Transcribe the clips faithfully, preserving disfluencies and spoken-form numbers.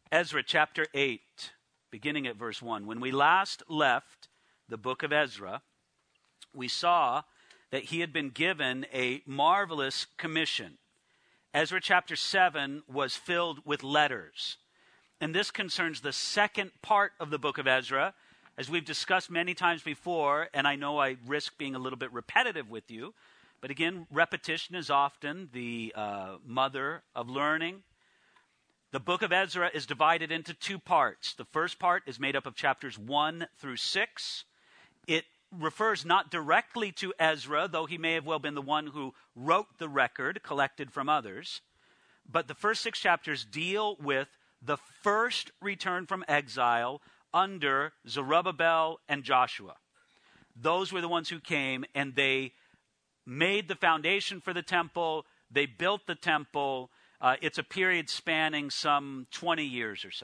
Ezra chapter eight, beginning at verse one. When we last left the book of Ezra, we saw that he had been given a marvelous commission. Ezra chapter seven was filled with letters. And this concerns the second part of the book of Ezra, as we've discussed many times before, and I know I risk being a little bit repetitive with you, but again, repetition is often the uh, mother of learning. The book of Ezra is divided into two parts. The first part is made up of chapters one through six. It refers not directly to Ezra, though he may have well been the one who wrote the record collected from others. But the first six chapters deal with the first return from exile under Zerubbabel and Joshua. Those were the ones who came and they made the foundation for the temple. They built the temple. Uh, it's a period spanning some twenty years or so.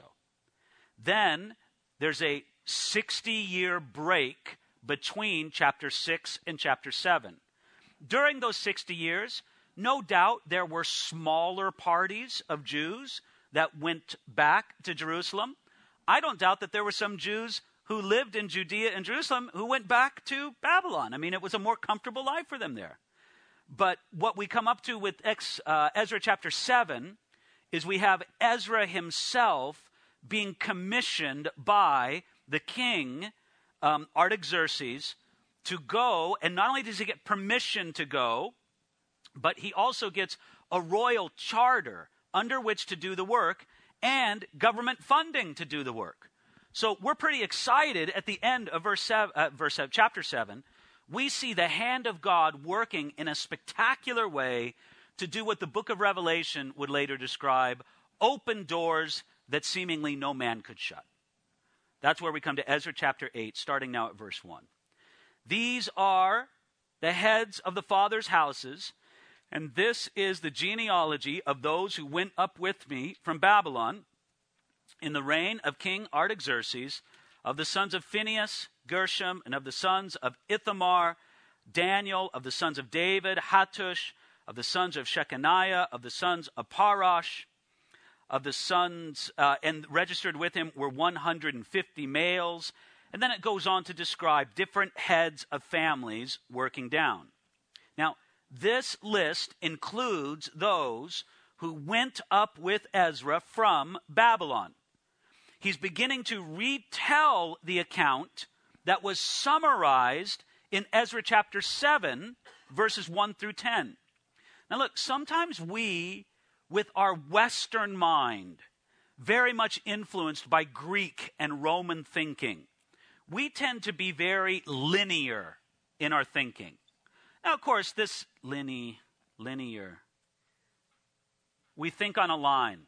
Then there's a sixty-year break between chapter six and chapter seven. During those sixty years, no doubt there were smaller parties of Jews that went back to Jerusalem. I don't doubt that there were some Jews who lived in Judea and Jerusalem who went back to Babylon. I mean, it was a more comfortable life for them there. But what we come up to with ex, uh, Ezra chapter seven is we have Ezra himself being commissioned by the king, um, Artaxerxes, to go. And not only does he get permission to go, but he also gets a royal charter under which to do the work and government funding to do the work. So we're pretty excited at the end of verse seven, uh, verse seven, chapter seven. We see the hand of God working in a spectacular way to do what the book of Revelation would later describe, open doors that seemingly no man could shut. That's where we come to Ezra chapter eight, starting now at verse one. These are the heads of the fathers' houses, and this is the genealogy of those who went up with me from Babylon in the reign of King Artaxerxes, of the sons of Phinehas, Gershom, and of the sons of Ithamar, Daniel, of the sons of David, Hattush, of the sons of Shechaniah, of the sons of Parash, of the sons, uh, and registered with him were one hundred fifty males. And then it goes on to describe different heads of families working down. Now, this list includes those who went up with Ezra from Babylon. He's beginning to retell the account that was summarized in Ezra chapter seven, verses one through ten. Now look, sometimes we, with our Western mind, very much influenced by Greek and Roman thinking, we tend to be very linear in our thinking. Now, of course, this linear, linear, we think on a line.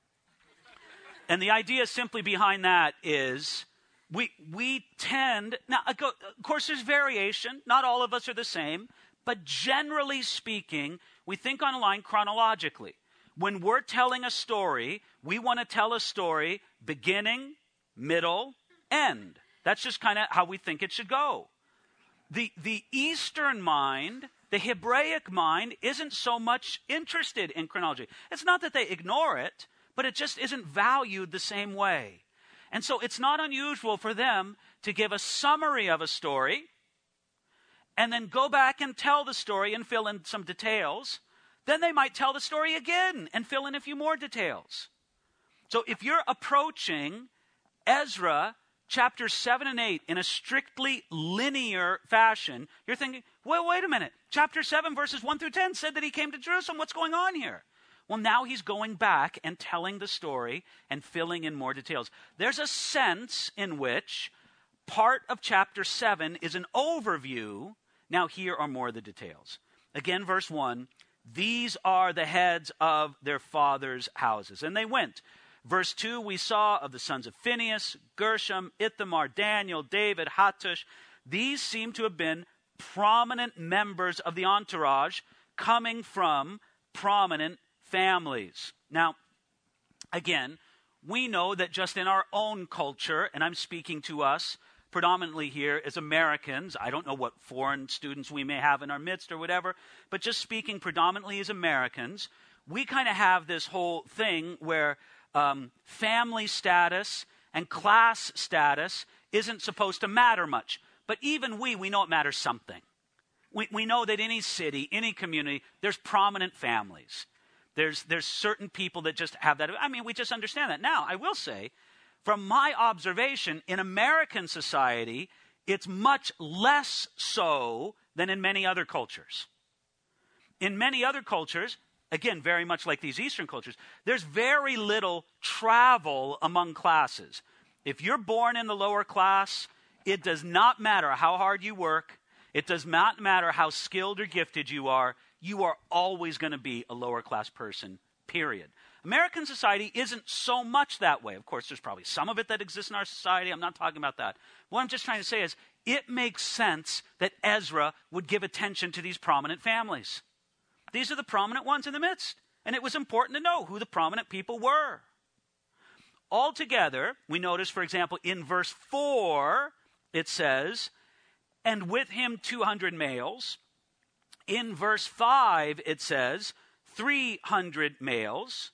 And the idea simply behind that is we we tend, now, of course, there's variation. Not all of us are the same. But generally speaking, we think on a line chronologically. When we're telling a story, we want to tell a story beginning, middle, end. That's just kind of how we think it should go. The, the Eastern mind, the Hebraic mind, isn't so much interested in chronology. It's not that they ignore it, but it just isn't valued the same way. And so it's not unusual for them to give a summary of a story and then go back and tell the story and fill in some details. Then they might tell the story again and fill in a few more details. So if you're approaching Ezra chapters seven and eight in a strictly linear fashion, you're thinking, well, wait a minute. Chapter seven, verses one through ten said that he came to Jerusalem. What's going on here? Well, now he's going back and telling the story and filling in more details. There's a sense in which part of chapter seven is an overview. Now here are more of the details. Again, verse one, these are the heads of their fathers' houses. And they went. Verse two, we saw of the sons of Phinehas, Gershom, Ithamar, Daniel, David, Hattush. These seem to have been prominent members of the entourage coming from prominent families. Now, again, we know that just in our own culture, and I'm speaking to us predominantly here as Americans, I don't know what foreign students we may have in our midst or whatever, but just speaking predominantly as Americans, we kind of have this whole thing where um, family status and class status isn't supposed to matter much. But even we, we know it matters something. We, we know that any city, any community, there's prominent families. There's, there's certain people that just have that. I mean, we just understand that. Now, I will say, from my observation, in American society, it's much less so than in many other cultures. In many other cultures, again, very much like these Eastern cultures, there's very little travel among classes. If you're born in the lower class, it does not matter how hard you work. It does not matter how skilled or gifted you are. You are always going to be a lower class person, period. American society isn't so much that way. Of course, there's probably some of it that exists in our society. I'm not talking about that. What I'm just trying to say is it makes sense that Ezra would give attention to these prominent families. These are the prominent ones in the midst. And it was important to know who the prominent people were. Altogether, we notice, for example, in verse four, it says, and with him two hundred males. In verse five, it says, three hundred males.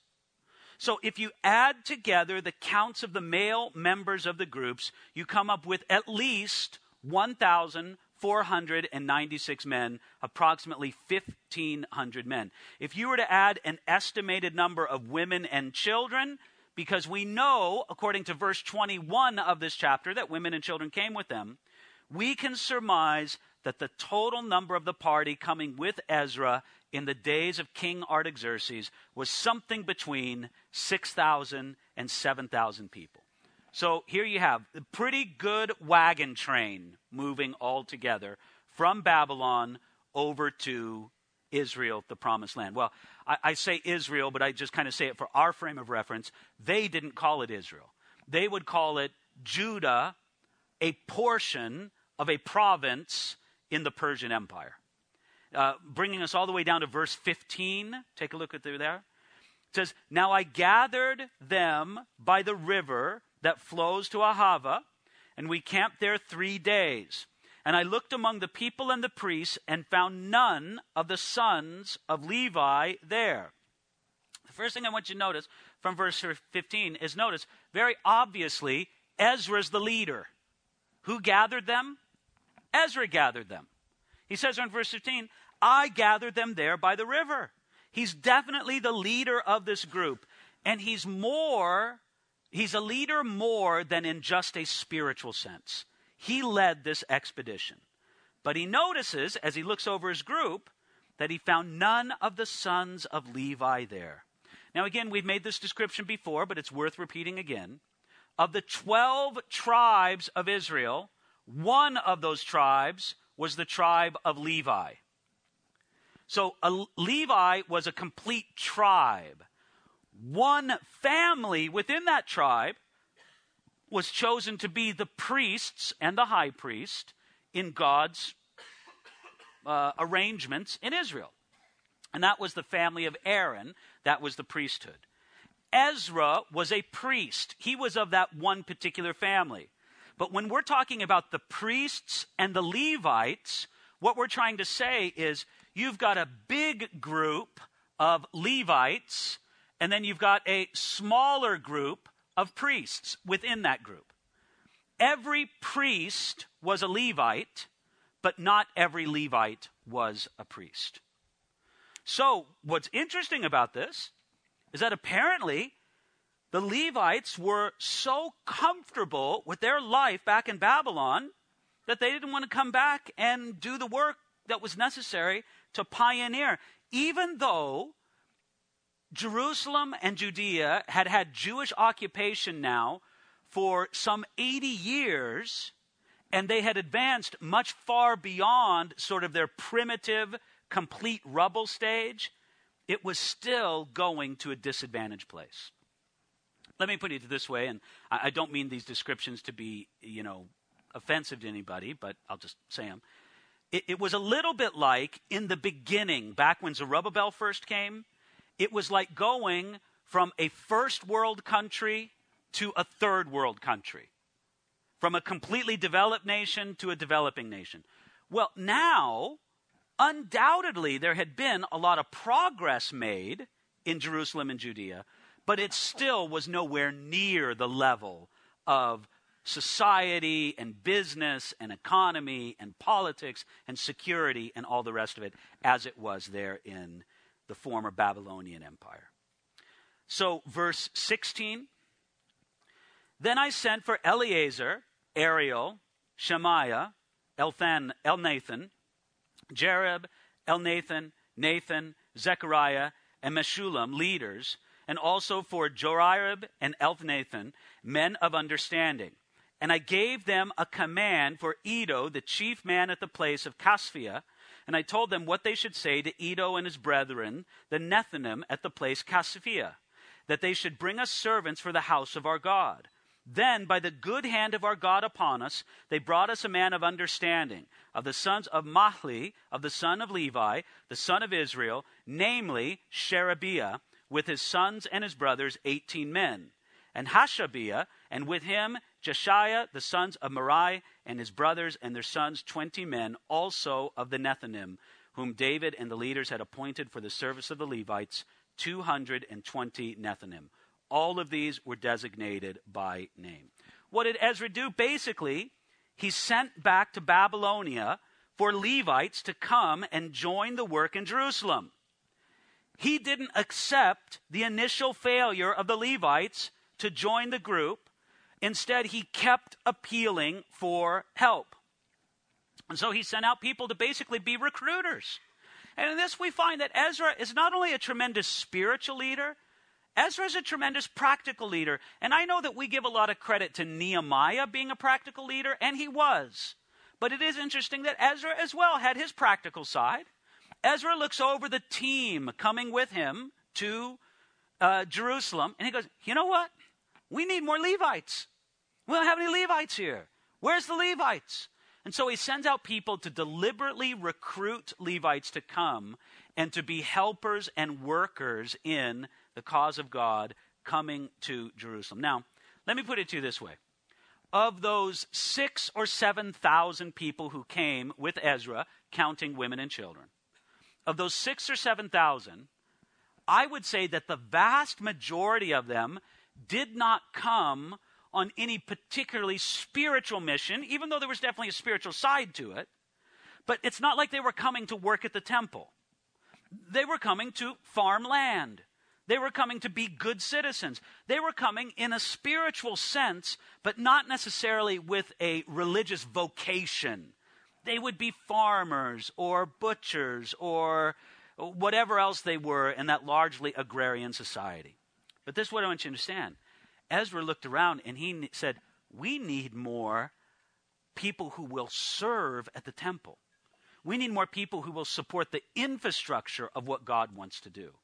So if you add together the counts of the male members of the groups, you come up with at least one thousand four hundred ninety-six men, approximately fifteen hundred men. If you were to add an estimated number of women and children, because we know, according to verse twenty-one of this chapter, that women and children came with them, we can surmise that the total number of the party coming with Ezra in the days of King Artaxerxes was something between six thousand and seven thousand people. So here you have a pretty good wagon train moving all together from Babylon over to Israel, the promised land. Well, I, I say Israel, but I just kind of say it for our frame of reference. They didn't call it Israel. They would call it Judah, a portion of a province in the Persian Empire. Uh, bringing us all the way down to verse fifteen. Take a look at there. It says, now I gathered them by the river that flows to Ahava, and we camped there three days. And I looked among the people and the priests and found none of the sons of Levi there. The first thing I want you to notice from verse fifteen is notice, very obviously, Ezra's the leader. Who gathered them? Ezra gathered them. He says in verse fifteen, I gathered them there by the river. He's definitely the leader of this group. And he's more, he's a leader more than in just a spiritual sense. He led this expedition. But he notices, as he looks over his group, that he found none of the sons of Levi there. Now again, we've made this description before, but it's worth repeating again. Of the twelve tribes of Israel, one of those tribes was the tribe of Levi. So a Levi was a complete tribe. One family within that tribe was chosen to be the priests and the high priest in God's uh, arrangements in Israel. And that was the family of Aaron. That was the priesthood. Ezra was a priest. He was of that one particular family. But when we're talking about the priests and the Levites, what we're trying to say is you've got a big group of Levites, and then you've got a smaller group of priests within that group. Every priest was a Levite, but not every Levite was a priest. So what's interesting about this is that apparently the Levites were so comfortable with their life back in Babylon that they didn't want to come back and do the work that was necessary to pioneer. Even though Jerusalem and Judea had had Jewish occupation now for some eighty years, and they had advanced much far beyond sort of their primitive, complete rubble stage, it was still going to a disadvantaged place. Let me put it this way, and I don't mean these descriptions to be, you know, offensive to anybody, but I'll just say them. It, it was a little bit like in the beginning, back when Zerubbabel first came, it was like going from a first world country to a third world country, from a completely developed nation to a developing nation. Well, now, undoubtedly, there had been a lot of progress made in Jerusalem and Judea, but it still was nowhere near the level of society and business and economy and politics and security and all the rest of it as it was there in the former Babylonian Empire. So verse sixteen, then I sent for Eleazar, Ariel, Shemaiah, Elthan, Elnathan, Jereb, Elnathan, Nathan, Zechariah, and Meshullam, leaders, and also for Joarib and Elnathan, men of understanding. And I gave them a command for Iddo, the chief man at the place of Casphiah, and I told them what they should say to Iddo and his brethren, the Nethinim, at the place Casphiah, that they should bring us servants for the house of our God. Then, by the good hand of our God upon us, they brought us a man of understanding, of the sons of Mahli, of the son of Levi, the son of Israel, namely Sherebiah, with his sons and his brothers, eighteen men. And Hashabiah, and with him Jeshiah, the sons of Merari, and his brothers and their sons, twenty men, also of the Nethinim, whom David and the leaders had appointed for the service of the Levites, two hundred twenty Nethinim. All of these were designated by name. What did Ezra do? Basically, he sent back to Babylonia for Levites to come and join the work in Jerusalem. He didn't accept the initial failure of the Levites to join the group. Instead, he kept appealing for help. And so he sent out people to basically be recruiters. And in this, we find that Ezra is not only a tremendous spiritual leader, Ezra is a tremendous practical leader. And I know that we give a lot of credit to Nehemiah being a practical leader, and he was. But it is interesting that Ezra as well had his practical side. Ezra looks over the team coming with him to uh, Jerusalem, and he goes, you know what? We need more Levites. We don't have any Levites here. Where's the Levites? And so he sends out people to deliberately recruit Levites to come and to be helpers and workers in the cause of God coming to Jerusalem. Now, let me put it to you this way. Of those six or seven thousand people who came with Ezra, counting women and children, of those six or seven thousand, I would say that the vast majority of them did not come on any particularly spiritual mission, even though there was definitely a spiritual side to it. But it's not like they were coming to work at the temple. They were coming to farm land. They were coming to be good citizens. They were coming in a spiritual sense, but not necessarily with a religious vocation. They would be farmers or butchers or whatever else they were in that largely agrarian society. But this is what I want you to understand. Ezra looked around and he said, we need more people who will serve at the temple. We need more people who will support the infrastructure of what God wants to do.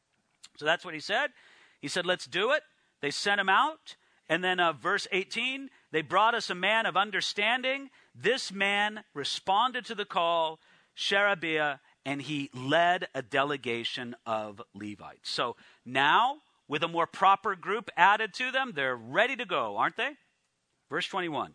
So that's what he said. He said, let's do it. They sent him out. And then uh, verse eighteen, they brought us a man of understanding. This man responded to the call, Sherebiah, and he led a delegation of Levites. So now, with a more proper group added to them, they're ready to go, aren't they? Verse twenty-one.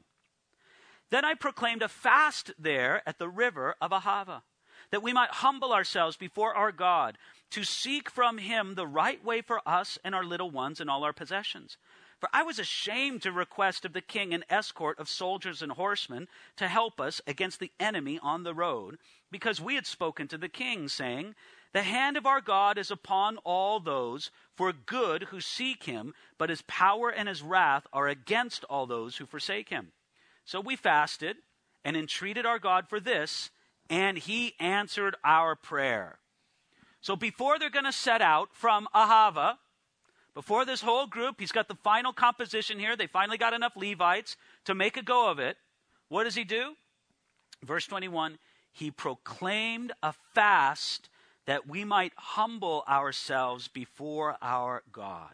Then I proclaimed a fast there at the river of Ahava, that we might humble ourselves before our God, to seek from him the right way for us and our little ones and all our possessions. For I was ashamed to request of the king an escort of soldiers and horsemen to help us against the enemy on the road, because we had spoken to the king, saying, the hand of our God is upon all those for good who seek him, but his power and his wrath are against all those who forsake him. So we fasted and entreated our God for this, and he answered our prayer. So before they're going to set out from Ahava, before this whole group, he's got the final composition here. They finally got enough Levites to make a go of it. What does he do? Verse twenty-one, he proclaimed a fast that we might humble ourselves before our God.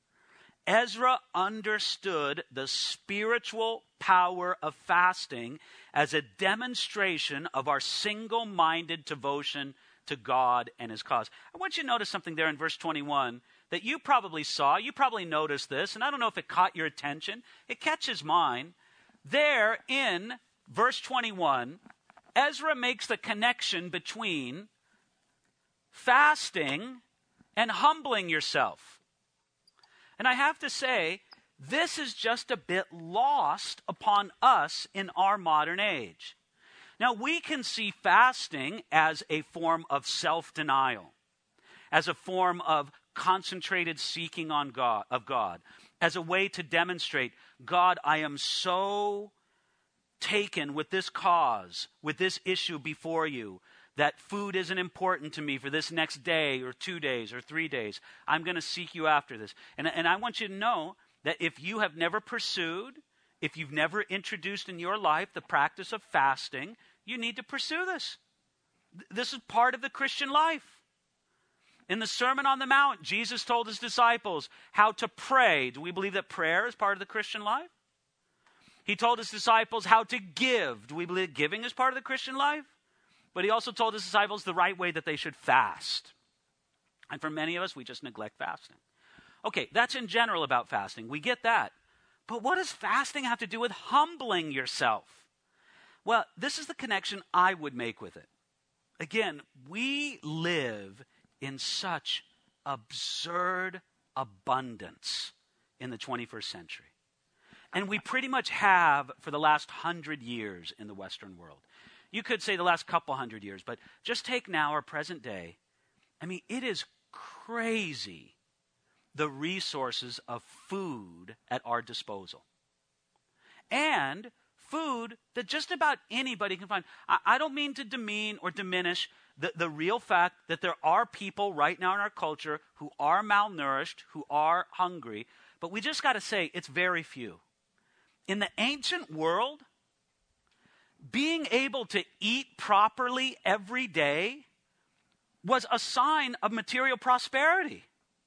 Ezra understood the spiritual power of fasting as a demonstration of our single-minded devotion to God and his cause. I want you to notice something there in verse twenty-one that you probably saw. You probably noticed this, and I don't know if it caught your attention. It catches mine. There in verse twenty-one, Ezra makes the connection between fasting and humbling yourself. And I have to say, this is just a bit lost upon us in our modern age. Now, we can see fasting as a form of self-denial, as a form of concentrated seeking on God, of God, as a way to demonstrate, God, I am so taken with this cause, with this issue before you, that food isn't important to me for this next day or two days or three days. I'm going to seek you after this. And, and I want you to know that if you have never pursued, if you've never introduced in your life the practice of fasting, you need to pursue this. This is part of the Christian life. In the Sermon on the Mount, Jesus told his disciples how to pray. Do we believe that prayer is part of the Christian life? He told his disciples how to give. Do we believe giving is part of the Christian life? But he also told his disciples the right way that they should fast. And for many of us, we just neglect fasting. Okay, that's in general about fasting. We get that. But what does fasting have to do with humbling yourself? Well, this is the connection I would make with it. Again, we live in such absurd abundance in the twenty-first century. And we pretty much have for the last hundred years in the Western world. You could say the last couple hundred years, but just take now our present day. I mean, it is crazy the resources of food at our disposal. And food that just about anybody can find. I, I don't mean to demean or diminish the, the real fact that there are people right now in our culture who are malnourished, who are hungry, but we just got to say it's very few. In the ancient world, being able to eat properly every day was a sign of material prosperity.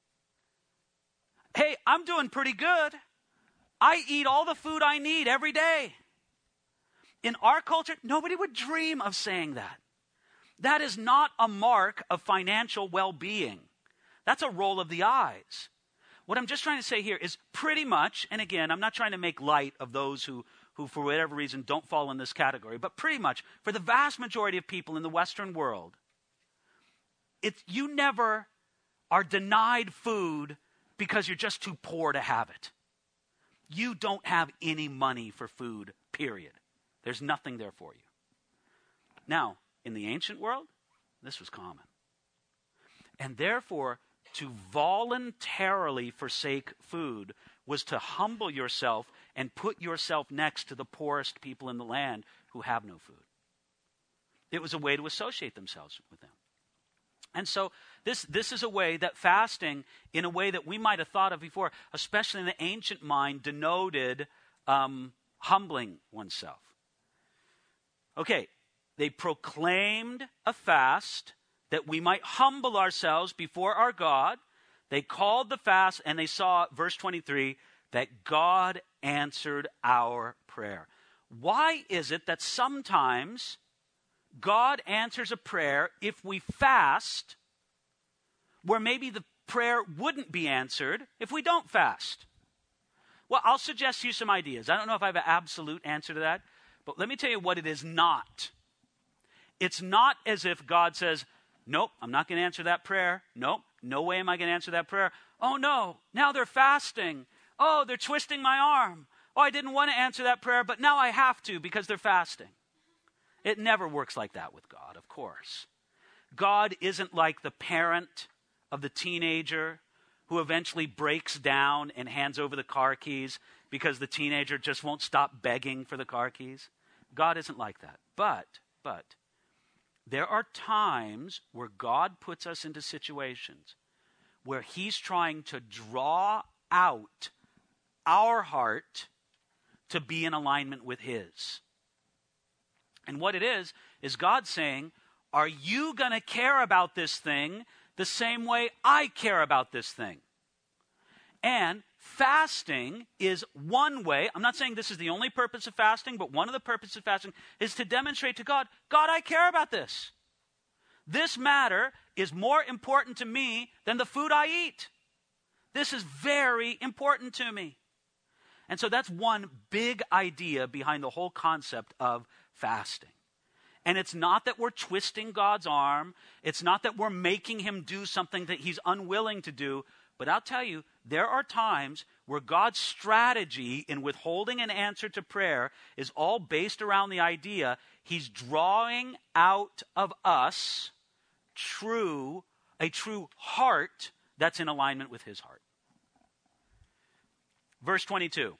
Hey, I'm doing pretty good. I eat all the food I need every day. In our culture, nobody would dream of saying that. That is not a mark of financial well-being. That's a roll of the eyes. What I'm just trying to say here is pretty much, and again, I'm not trying to make light of those who, who for whatever reason don't fall in this category, but pretty much for the vast majority of people in the Western world, it's, you never are denied food because you're just too poor to have it. You don't have any money for food, period. There's nothing there for you. Now, in the ancient world, this was common. And therefore, to voluntarily forsake food was to humble yourself and put yourself next to the poorest people in the land who have no food. It was a way to associate themselves with them. And so this, this is a way that fasting, in a way that we might have thought of before, especially in the ancient mind, denoted um, humbling oneself. Okay, they proclaimed a fast that we might humble ourselves before our God. They called the fast, and they saw, verse twenty-three, that God answered our prayer. Why is it that sometimes God answers a prayer if we fast, where maybe the prayer wouldn't be answered if we don't fast? Well, I'll suggest to you some ideas. I don't know if I have an absolute answer to that, but let me tell you what it is not. It's not as if God says, nope, I'm not going to answer that prayer. Nope, no way am I going to answer that prayer. Oh no, now they're fasting. Oh, they're twisting my arm. Oh, I didn't want to answer that prayer, but now I have to because they're fasting. It never works like that with God, of course. God isn't like the parent of the teenager who eventually breaks down and hands over the car keys because the teenager just won't stop begging for the car keys. God isn't like that. But, but, there are times where God puts us into situations where he's trying to draw out our heart to be in alignment with his. And what it is, is God saying, are you going to care about this thing the same way I care about this thing? And fasting is one way. I'm not saying this is the only purpose of fasting, but one of the purposes of fasting is to demonstrate to God, God, I care about this. This matter is more important to me than the food I eat. This is very important to me. And so that's one big idea behind the whole concept of fasting. And it's not that we're twisting God's arm. It's not that we're making him do something that he's unwilling to do. But I'll tell you, there are times where God's strategy in withholding an answer to prayer is all based around the idea he's drawing out of us true, a true heart that's in alignment with his heart. Verse twenty-two.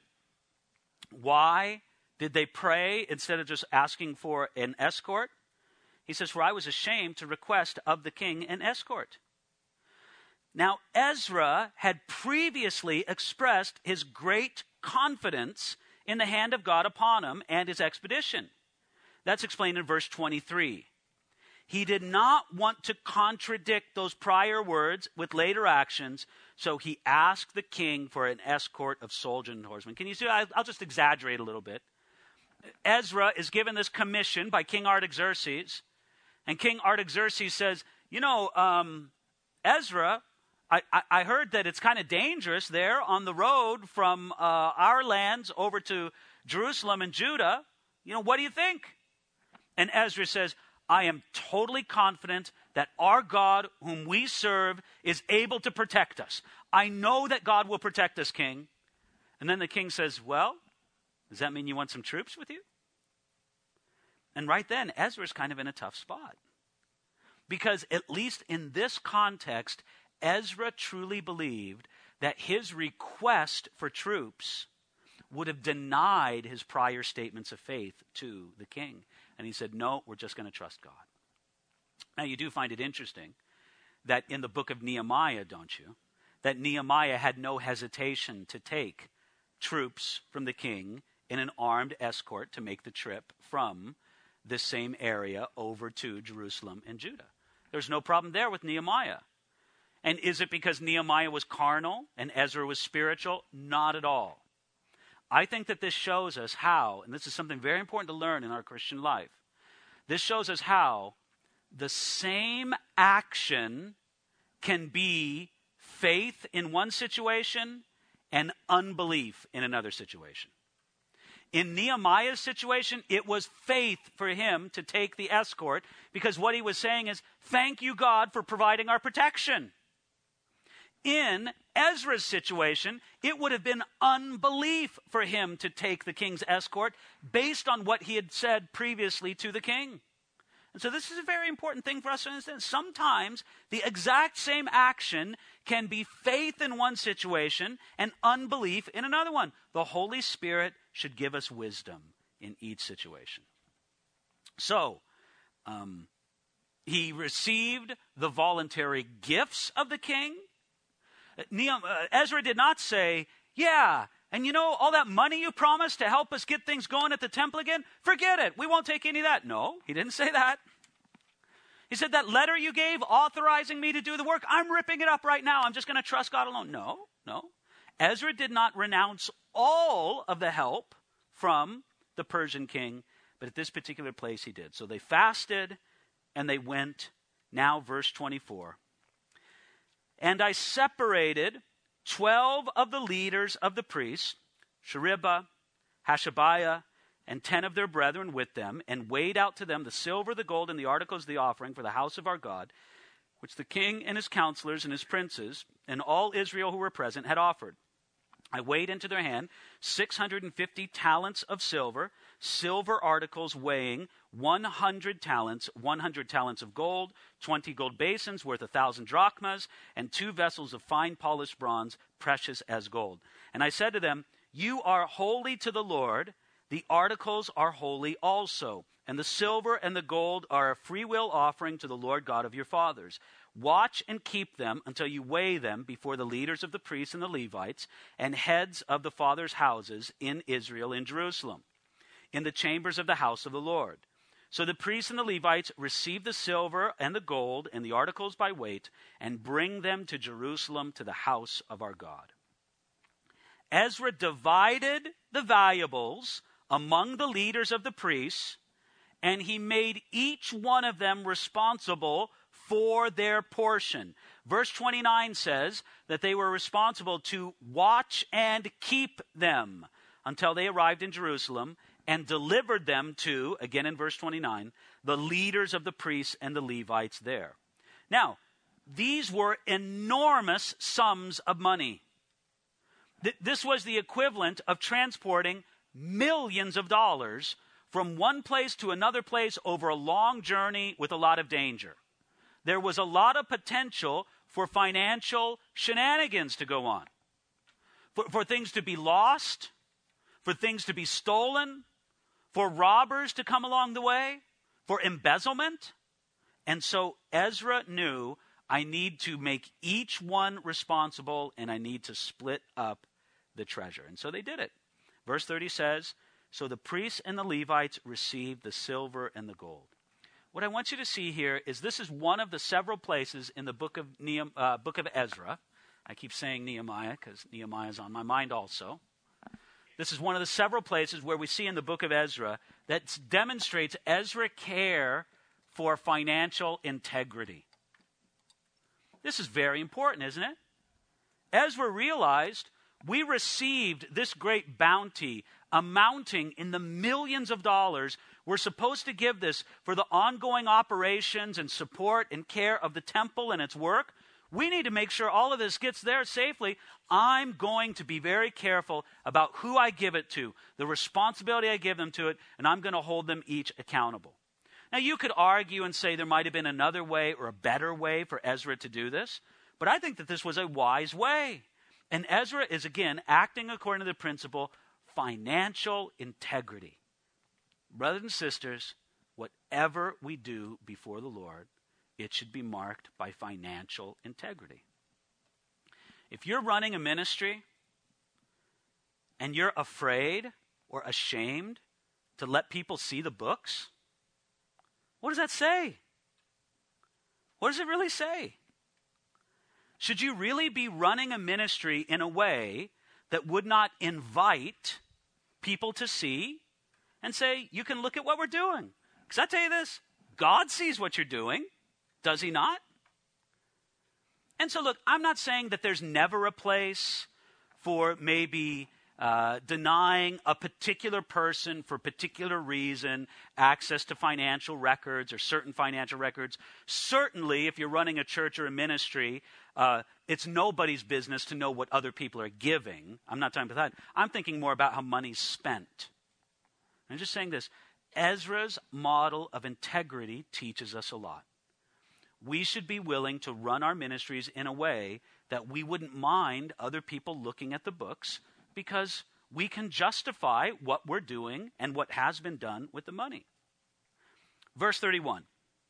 Why did they pray instead of just asking for an escort? He says, for I was ashamed to request of the king an escort. Now, Ezra had previously expressed his great confidence in the hand of God upon him and his expedition. That's explained in verse twenty-three. He did not want to contradict those prior words with later actions, so he asked the king for an escort of soldiers and horsemen. Can you see? I'll just exaggerate a little bit. Ezra is given this commission by King Artaxerxes, and King Artaxerxes says, you know, um, Ezra, I, I, I heard that it's kind of dangerous there on the road from uh, our lands over to Jerusalem and Judah. You know, what do you think? And Ezra says, I am totally confident that our God, whom we serve, is able to protect us. I know that God will protect us, king. And then the king says, well, does that mean you want some troops with you? And right then, Ezra's kind of in a tough spot. Because at least in this context, Ezra truly believed that his request for troops would have denied his prior statements of faith to the king. And he said, no, we're just going to trust God. Now, you do find it interesting that in the book of Nehemiah, don't you, that Nehemiah had no hesitation to take troops from the king in an armed escort to make the trip from this same area over to Jerusalem and Judah. There's no problem there with Nehemiah. And is it because Nehemiah was carnal and Ezra was spiritual? Not at all. I think that this shows us how, and this is something very important to learn in our Christian life, this shows us how the same action can be faith in one situation and unbelief in another situation. In Nehemiah's situation, it was faith for him to take the escort because what he was saying is, thank you, God, for providing our protection. In Ezra's situation, it would have been unbelief for him to take the king's escort based on what he had said previously to the king. And so this is a very important thing for us to understand. Sometimes the exact same action can be faith in one situation and unbelief in another one. The Holy Spirit should give us wisdom in each situation. So, um, he received the voluntary gifts of the king. Nehemiah, Ezra did not say, yeah, and you know, all that money you promised to help us get things going at the temple again, forget it. We won't take any of that. No, he didn't say that. He said, that letter you gave authorizing me to do the work, I'm ripping it up right now. I'm just going to trust God alone. No, no. Ezra did not renounce all of the help from the Persian king, but at this particular place he did. So they fasted and they went. Now, verse twenty-four. And I separated twelve of the leaders of the priests, Sherebiah, Hashabiah, and ten of their brethren with them, and weighed out to them the silver, the gold, and the articles of the offering for the house of our God, which the king and his counselors and his princes, and all Israel who were present, had offered. I weighed into their hand six hundred fifty talents of silver, silver articles weighing one hundred talents, one hundred talents of gold, twenty gold basins worth a thousand drachmas, and two vessels of fine polished bronze, precious as gold. And I said to them, you are holy to the Lord, the articles are holy also, and the silver and the gold are a freewill offering to the Lord God of your fathers. Watch and keep them until you weigh them before the leaders of the priests and the Levites and heads of the fathers' houses in Israel in Jerusalem, in the chambers of the house of the Lord. So the priests and the Levites receive the silver and the gold and the articles by weight and bring them to Jerusalem to the house of our God. Ezra divided the valuables among the leaders of the priests, and he made each one of them responsible for their portion. Verse twenty-nine says that they were responsible to watch and keep them until they arrived in Jerusalem and delivered them to, again in verse twenty-nine, the leaders of the priests and the Levites there. Now, These were enormous sums of money. Th- this was the equivalent of transporting millions of dollars from one place to another place over a long journey with a lot of danger. There was a lot of potential for financial shenanigans to go on, for, for things to be lost, for things to be stolen, for robbers to come along the way, for embezzlement. And so Ezra knew, I need to make each one responsible, and I need to split up the treasure. And so they did it. Verse thirty says, so the priests and the Levites received the silver and the gold. What I want you to see here is this is one of the several places in the book of Nehem, uh, book of Ezra. I keep saying Nehemiah because Nehemiah is on my mind also. This is one of the several places where we see in the book of Ezra that demonstrates Ezra care for financial integrity. This is very important, isn't it? Ezra realized we received this great bounty amounting in the millions of dollars. We're supposed to give this for the ongoing operations and support and care of the temple and its work. We need to make sure all of this gets there safely. I'm going to be very careful about who I give it to, the responsibility I give them to it, and I'm going to hold them each accountable. Now, you could argue and say there might have been another way or a better way for Ezra to do this, but I think that this was a wise way. And Ezra is, again, acting according to the principle financial integrity. Brothers and sisters, whatever we do before the Lord, it should be marked by financial integrity. If you're running a ministry and you're afraid or ashamed to let people see the books, what does that say? What does it really say? Should you really be running a ministry in a way that would not invite people to see and say, you can look at what we're doing? Because I tell you this, God sees what you're doing. Does he not? And so look, I'm not saying that there's never a place for maybe uh, denying a particular person for a particular reason access to financial records or certain financial records. Certainly, if you're running a church or a ministry, uh, it's nobody's business to know what other people are giving. I'm not talking about that. I'm thinking more about how money's spent. I'm just saying this. Ezra's model of integrity teaches us a lot. We should be willing to run our ministries in a way that we wouldn't mind other people looking at the books because we can justify what we're doing and what has been done with the money. Verse thirty-one.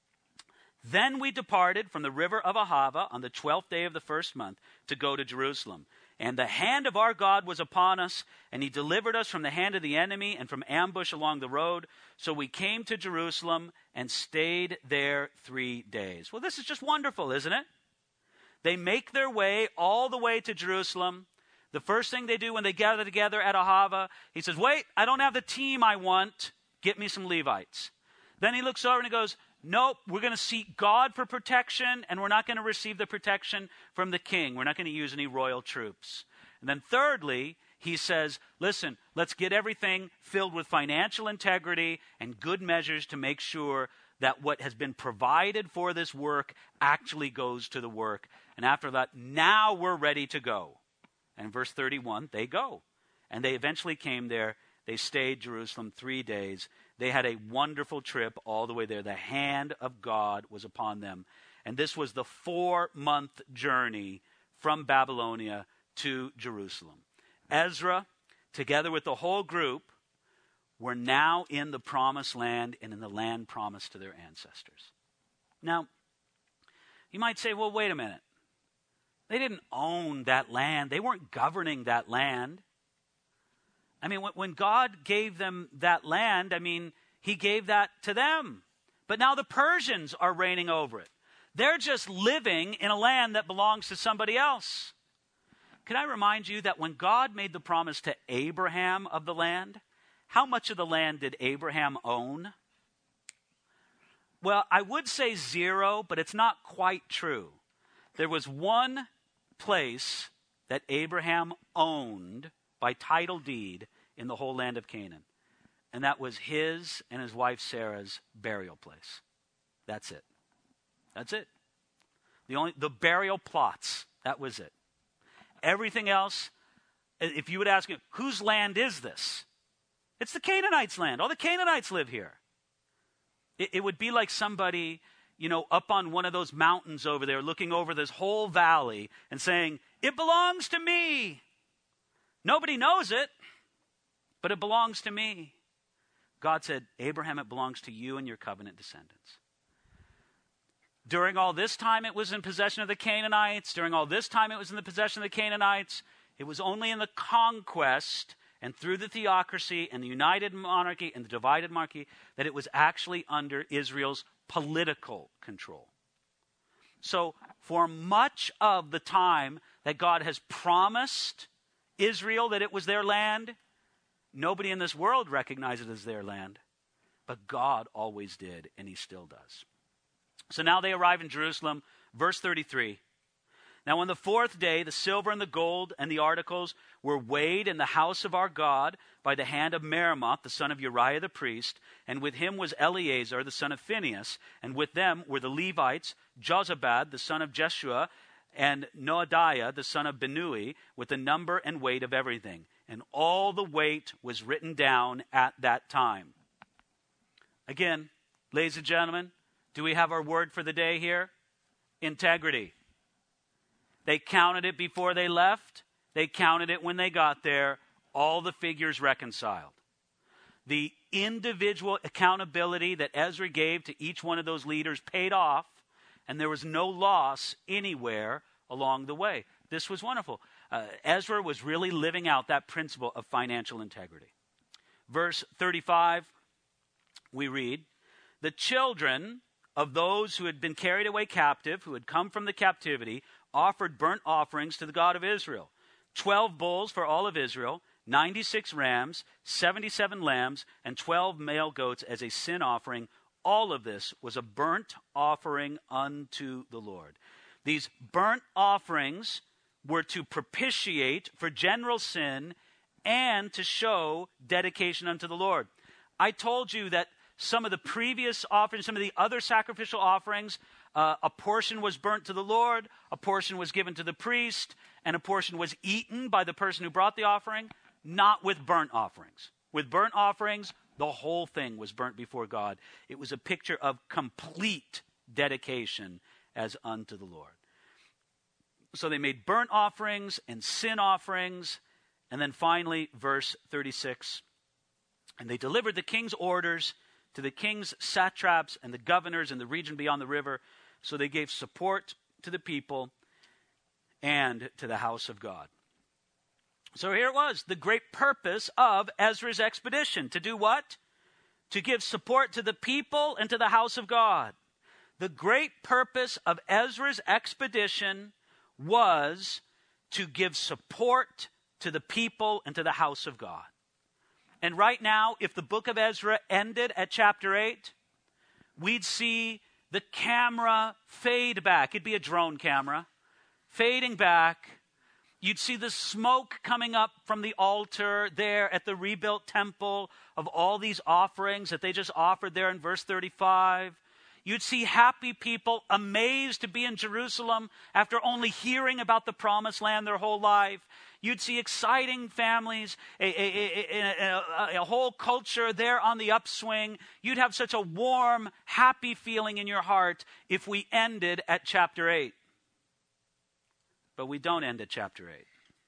Then we departed from the river of Ahava on the twelfth day of the first month to go to Jerusalem. And the hand of our God was upon us, and he delivered us from the hand of the enemy and from ambush along the road. So we came to Jerusalem and stayed there three days. Well, this is just wonderful, isn't it? They make their way all the way to Jerusalem. The first thing they do when they gather together at Ahava, he says, wait, I don't have the team I want. Get me some Levites. Then he looks over and he goes, nope, we're going to seek God for protection, and we're not going to receive the protection from the king. We're not going to use any royal troops. And then thirdly, he says, listen, let's get everything filled with financial integrity and good measures to make sure that what has been provided for this work actually goes to the work. And after that, now we're ready to go. And in verse thirty-one, they go. And they eventually came there. They stayed Jerusalem three days. They had a wonderful trip all the way there. The hand of God was upon them. And this was the four-month journey from Babylonia to Jerusalem. Ezra, together with the whole group, were now in the promised land and in the land promised to their ancestors. Now, you might say, well, wait a minute. They didn't own that land. They weren't governing that land. I mean, when God gave them that land, I mean, he gave that to them. But now the Persians are reigning over it. They're just living in a land that belongs to somebody else. Can I remind you that when God made the promise to Abraham of the land, how much of the land did Abraham own? Well, I would say zero, but it's not quite true. There was one place that Abraham owned by title deed in the whole land of Canaan. And that was his and his wife Sarah's burial place. That's it. That's it. The only the burial plots, that was it. Everything else, if you would ask him, whose land is this? It's the Canaanites' land. All the Canaanites live here. It, it would be like somebody, you know, up on one of those mountains over there looking over this whole valley and saying, it belongs to me. Nobody knows it, but it belongs to me. God said, Abraham, it belongs to you and your covenant descendants. During all this time, it was in possession of the Canaanites. During all this time, it was in the possession of the Canaanites. It was only in the conquest and through the theocracy and the united monarchy and the divided monarchy that it was actually under Israel's political control. So for much of the time that God has promised Israel that it was their land, nobody in this world recognized it as their land. But God always did, and he still does. So now they arrive in Jerusalem. Verse thirty-three. Now on the fourth day, the silver and the gold and the articles were weighed in the house of our God by the hand of Meremoth, the son of Uriah the priest, and with him was Eleazar, the son of Phinehas, and with them were the Levites, Jozabad, the son of Jeshua, and Noadiah, the son of Binnui, with the number and weight of everything. And all the weight was written down at that time. Again, ladies and gentlemen, do we have our word for the day here? Integrity. They counted it before they left. They counted it when they got there. All the figures reconciled. The individual accountability that Ezra gave to each one of those leaders paid off, and there was no loss anywhere along the way. This was wonderful. Uh, Ezra was really living out that principle of financial integrity. Verse thirty-five, we read, the children of those who had been carried away captive, who had come from the captivity, offered burnt offerings to the God of Israel. Twelve bulls for all of Israel, ninety-six rams, seventy-seven lambs, and twelve male goats as a sin offering. All of this was a burnt offering unto the Lord. These burnt offerings were to propitiate for general sin and to show dedication unto the Lord. I told you that some of the previous offerings, some of the other sacrificial offerings, uh, a portion was burnt to the Lord, a portion was given to the priest, and a portion was eaten by the person who brought the offering, not with burnt offerings. With burnt offerings, the whole thing was burnt before God. It was a picture of complete dedication as unto the Lord. So they made burnt offerings and sin offerings. And then finally, verse thirty-six. And they delivered the king's orders to the king's satraps and the governors in the region beyond the river. So they gave support to the people and to the house of God. So here it was, the great purpose of Ezra's expedition. To do what? To give support to the people and to the house of God. The great purpose of Ezra's expedition was to give support to the people and to the house of God. And right now, if the book of Ezra ended at chapter eight, we'd see the camera fade back. It'd be a drone camera, fading back. You'd see the smoke coming up from the altar there at the rebuilt temple of all these offerings that they just offered there in verse thirty-five. You'd see happy people amazed to be in Jerusalem after only hearing about the promised land their whole life. You'd see exciting families, a, a, a, a, a whole culture there on the upswing. You'd have such a warm, happy feeling in your heart if we ended at chapter eight. But we don't end at chapter eight.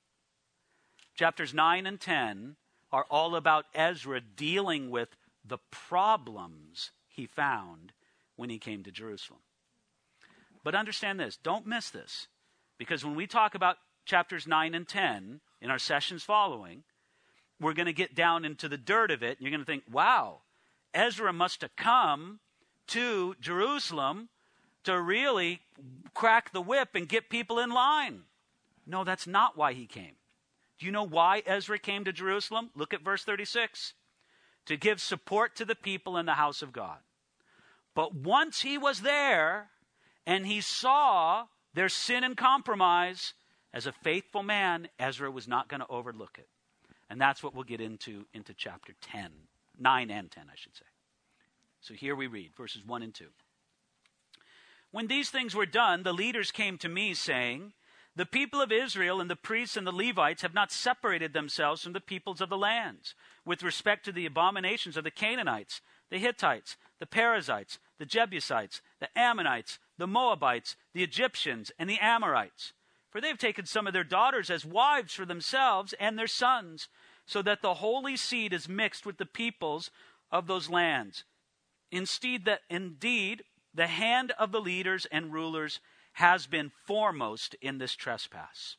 Chapters nine and ten are all about Ezra dealing with the problems he found when he came to Jerusalem. But understand this, don't miss this, because when we talk about chapters nine and ten in our sessions following, we're going to get down into the dirt of it, and you're going to think, wow, Ezra must have come to Jerusalem to really crack the whip and get people in line. No, that's not why he came. Do you know why Ezra came to Jerusalem? Look at verse thirty-six. To give support to the people in the house of God. But once he was there and he saw their sin and compromise, as a faithful man, Ezra was not going to overlook it. And that's what we'll get into into chapter ten, nine and ten, I should say. So here we read verses one and two. When these things were done, the leaders came to me, saying, the people of Israel and the priests and the Levites have not separated themselves from the peoples of the lands with respect to the abominations of the Canaanites, the Hittites, the Perizzites, the Jebusites, the Ammonites, the Moabites, the Egyptians, and the Amorites. For they have taken some of their daughters as wives for themselves and their sons, so that the holy seed is mixed with the peoples of those lands. Instead, that indeed, the hand of the leaders and rulers has been foremost in this trespass.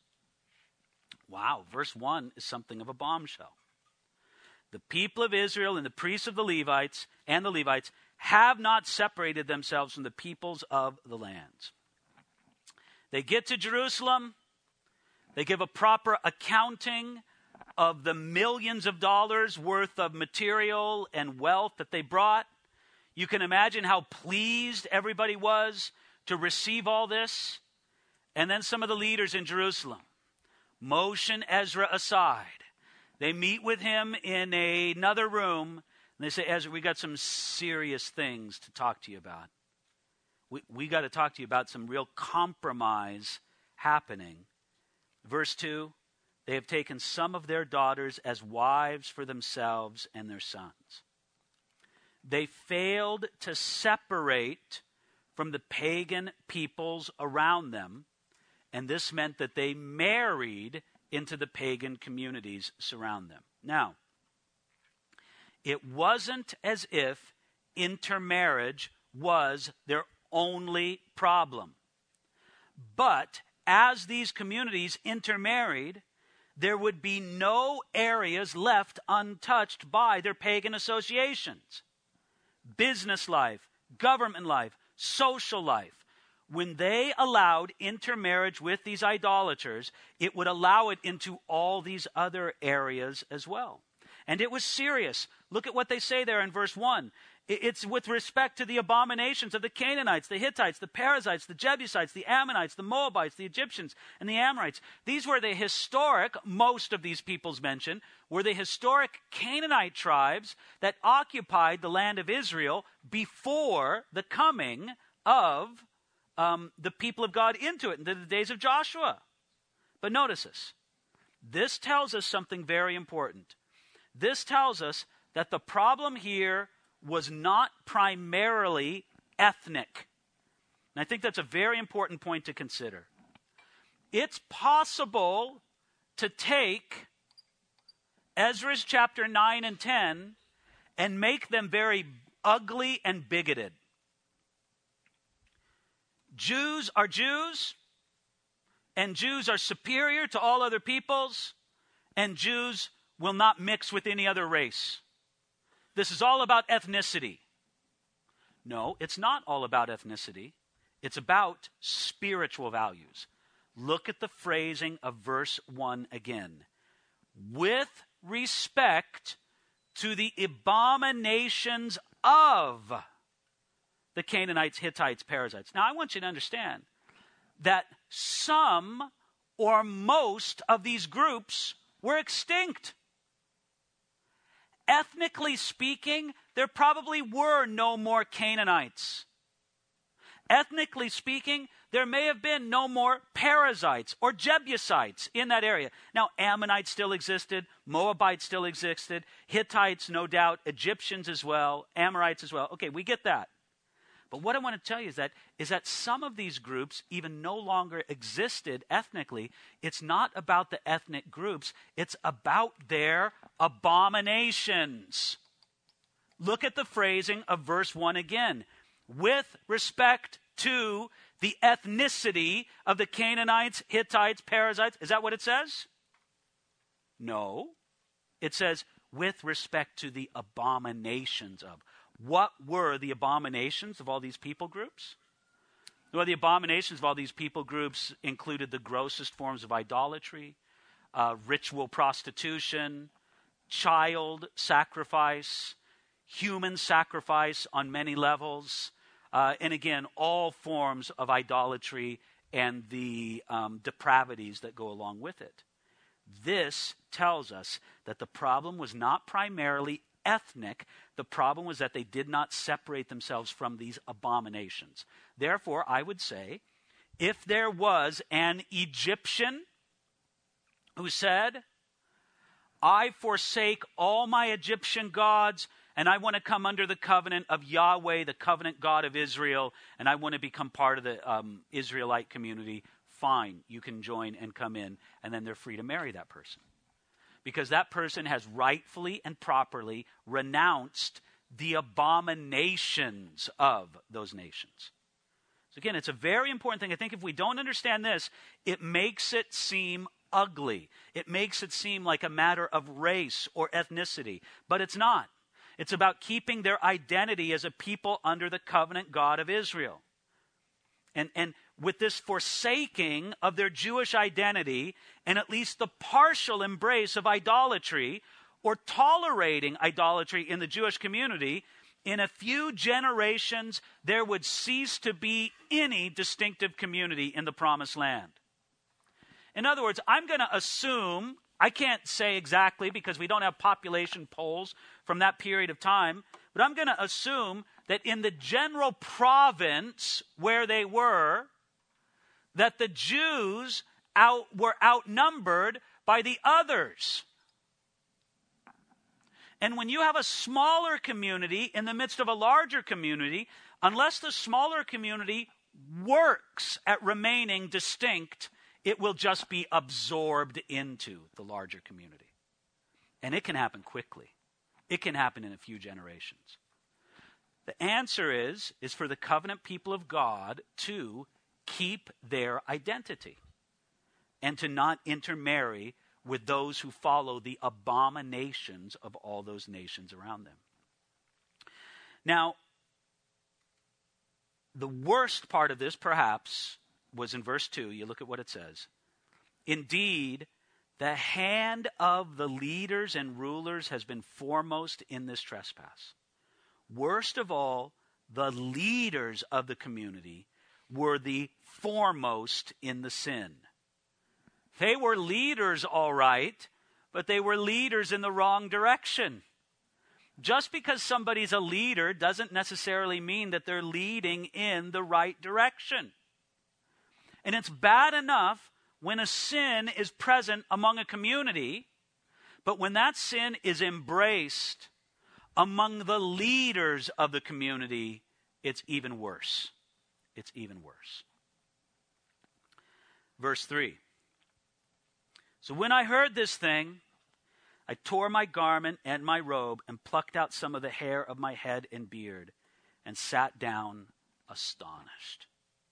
Wow, verse one is something of a bombshell. The people of Israel and the priests of the Levites and the Levites have not separated themselves from the peoples of the lands. They get to Jerusalem. They give a proper accounting of the millions of dollars worth of material and wealth that they brought. You can imagine how pleased everybody was to receive all this. And then some of the leaders in Jerusalem, motion Ezra aside. They meet with him in a, another room, and they say, Ezra, we got some serious things to talk to you about. We, we got to talk to you about some real compromise happening. Verse two, they have taken some of their daughters as wives for themselves and their sons. They failed to separate from the pagan peoples around them, and this meant that they married into the pagan communities surround them. Now, it wasn't as if intermarriage was their only problem. But as these communities intermarried, there would be no areas left untouched by their pagan associations. Business life, government life, social life. When they allowed intermarriage with these idolaters, it would allow it into all these other areas as well. And it was serious. Look at what they say there in verse one. It's with respect to the abominations of the Canaanites, the Hittites, the Perizzites, the Jebusites, the Ammonites, the Moabites, the Egyptians, and the Amorites. These were the historic, most of these peoples mentioned, were the historic Canaanite tribes that occupied the land of Israel before the coming of um, the people of God into it in the days of Joshua. But notice this. This tells us something very important. This tells us that the problem here was not primarily ethnic. And I think that's a very important point to consider. It's possible to take Ezra's chapter nine and ten and make them very ugly and bigoted. Jews are Jews, and Jews are superior to all other peoples, and Jews will not mix with any other race. This is all about ethnicity. No, it's not all about ethnicity. It's about spiritual values. Look at the phrasing of verse one again. With respect to the abominations of the Canaanites, Hittites, Perizzites. Now, I want you to understand that some or most of these groups were extinct. Ethnically speaking, there probably were no more Canaanites. Ethnically speaking, there may have been no more Perizzites or Jebusites in that area. Now, Ammonites still existed, Moabites still existed, Hittites, no doubt, Egyptians as well, Amorites as well. Okay, we get that. But what I want to tell you is that, is that some of these groups even no longer existed ethnically. It's not about the ethnic groups. It's about their abominations. Look at the phrasing of verse one again. With respect to the ethnicity of the Canaanites, Hittites, Perizzites. Is that what it says? No. It says, with respect to the abominations of. What were the abominations of all these people groups? Well, the abominations of all these people groups included the grossest forms of idolatry, uh, ritual prostitution, child sacrifice, human sacrifice on many levels, uh, and again, all forms of idolatry and the um, depravities that go along with it. This tells us that the problem was not primarily ethnic. The problem was that they did not separate themselves from these abominations. Therefore, I would say, if there was an Egyptian who said, I forsake all my Egyptian gods, and I want to come under the covenant of Yahweh, the covenant God of Israel, and I want to become part of the um, Israelite community, fine, you can join and come in, and then they're free to marry that person. Because that person has rightfully and properly renounced the abominations of those nations. So again, it's a very important thing. I think if we don't understand this, it makes it seem ugly. It makes it seem like a matter of race or ethnicity, but it's not. It's about keeping their identity as a people under the covenant God of Israel. And, and with this forsaking of their Jewish identity and at least the partial embrace of idolatry or tolerating idolatry in the Jewish community, in a few generations, there would cease to be any distinctive community in the Promised Land. In other words, I'm going to assume, I can't say exactly because we don't have population polls from that period of time, but I'm going to assume that in the general province where they were, that the Jews out, were outnumbered by the others. And when you have a smaller community in the midst of a larger community, unless the smaller community works at remaining distinct, it will just be absorbed into the larger community. And it can happen quickly. It can happen in a few generations. The answer is, is for the covenant people of God to keep their identity and to not intermarry with those who follow the abominations of all those nations around them. Now, the worst part of this, perhaps, was in verse two. You look at what it says. Indeed, the hand of the leaders and rulers has been foremost in this trespass. Worst of all, the leaders of the community were the foremost in the sin. They were leaders, all right, but they were leaders in the wrong direction. Just because somebody's a leader doesn't necessarily mean that they're leading in the right direction. And it's bad enough when a sin is present among a community, but when that sin is embraced among the leaders of the community, it's even worse. It's even worse. Verse three. So when I heard this thing, I tore my garment and my robe and plucked out some of the hair of my head and beard and sat down astonished.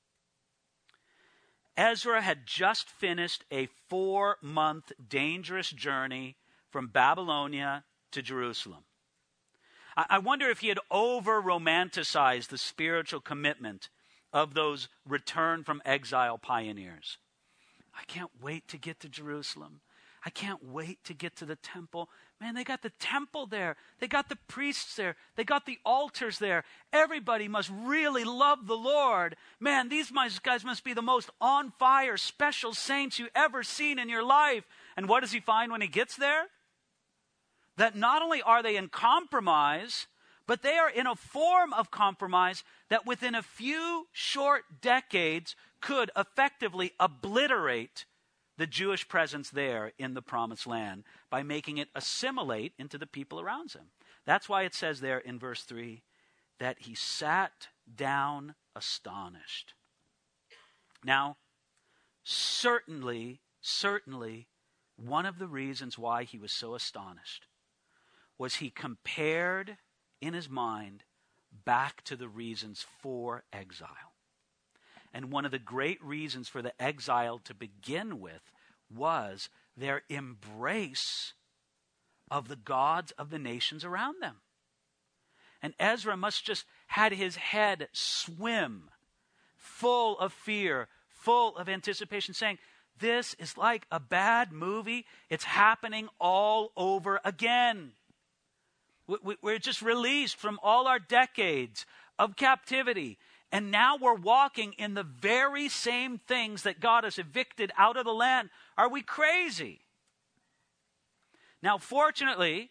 Ezra had just finished a four-month dangerous journey from Babylonia to Jerusalem. I wonder if he had over-romanticized the spiritual commitment of those return from exile pioneers. I can't wait to get to Jerusalem. I can't wait to get to the temple. Man, they got the temple there. They got the priests there. They got the altars there. Everybody must really love the Lord. Man, these guys must be the most on-fire, special saints you ever seen in your life. And what does he find when he gets there? That not only are they in compromise, but they are in a form of compromise that within a few short decades could effectively obliterate the Jewish presence there in the Promised Land by making it assimilate into the people around him. That's why it says there in verse three that he sat down astonished. Now, certainly, certainly, one of the reasons why he was so astonished was he compared in his mind back to the reasons for exile. And one of the great reasons for the exile to begin with was their embrace of the gods of the nations around them. And Ezra must just had his head swim, full of fear, full of anticipation, saying, this is like a bad movie. It's happening all over again. We're just released from all our decades of captivity. And now we're walking in the very same things that God has evicted out of the land. Are we crazy? Now, fortunately,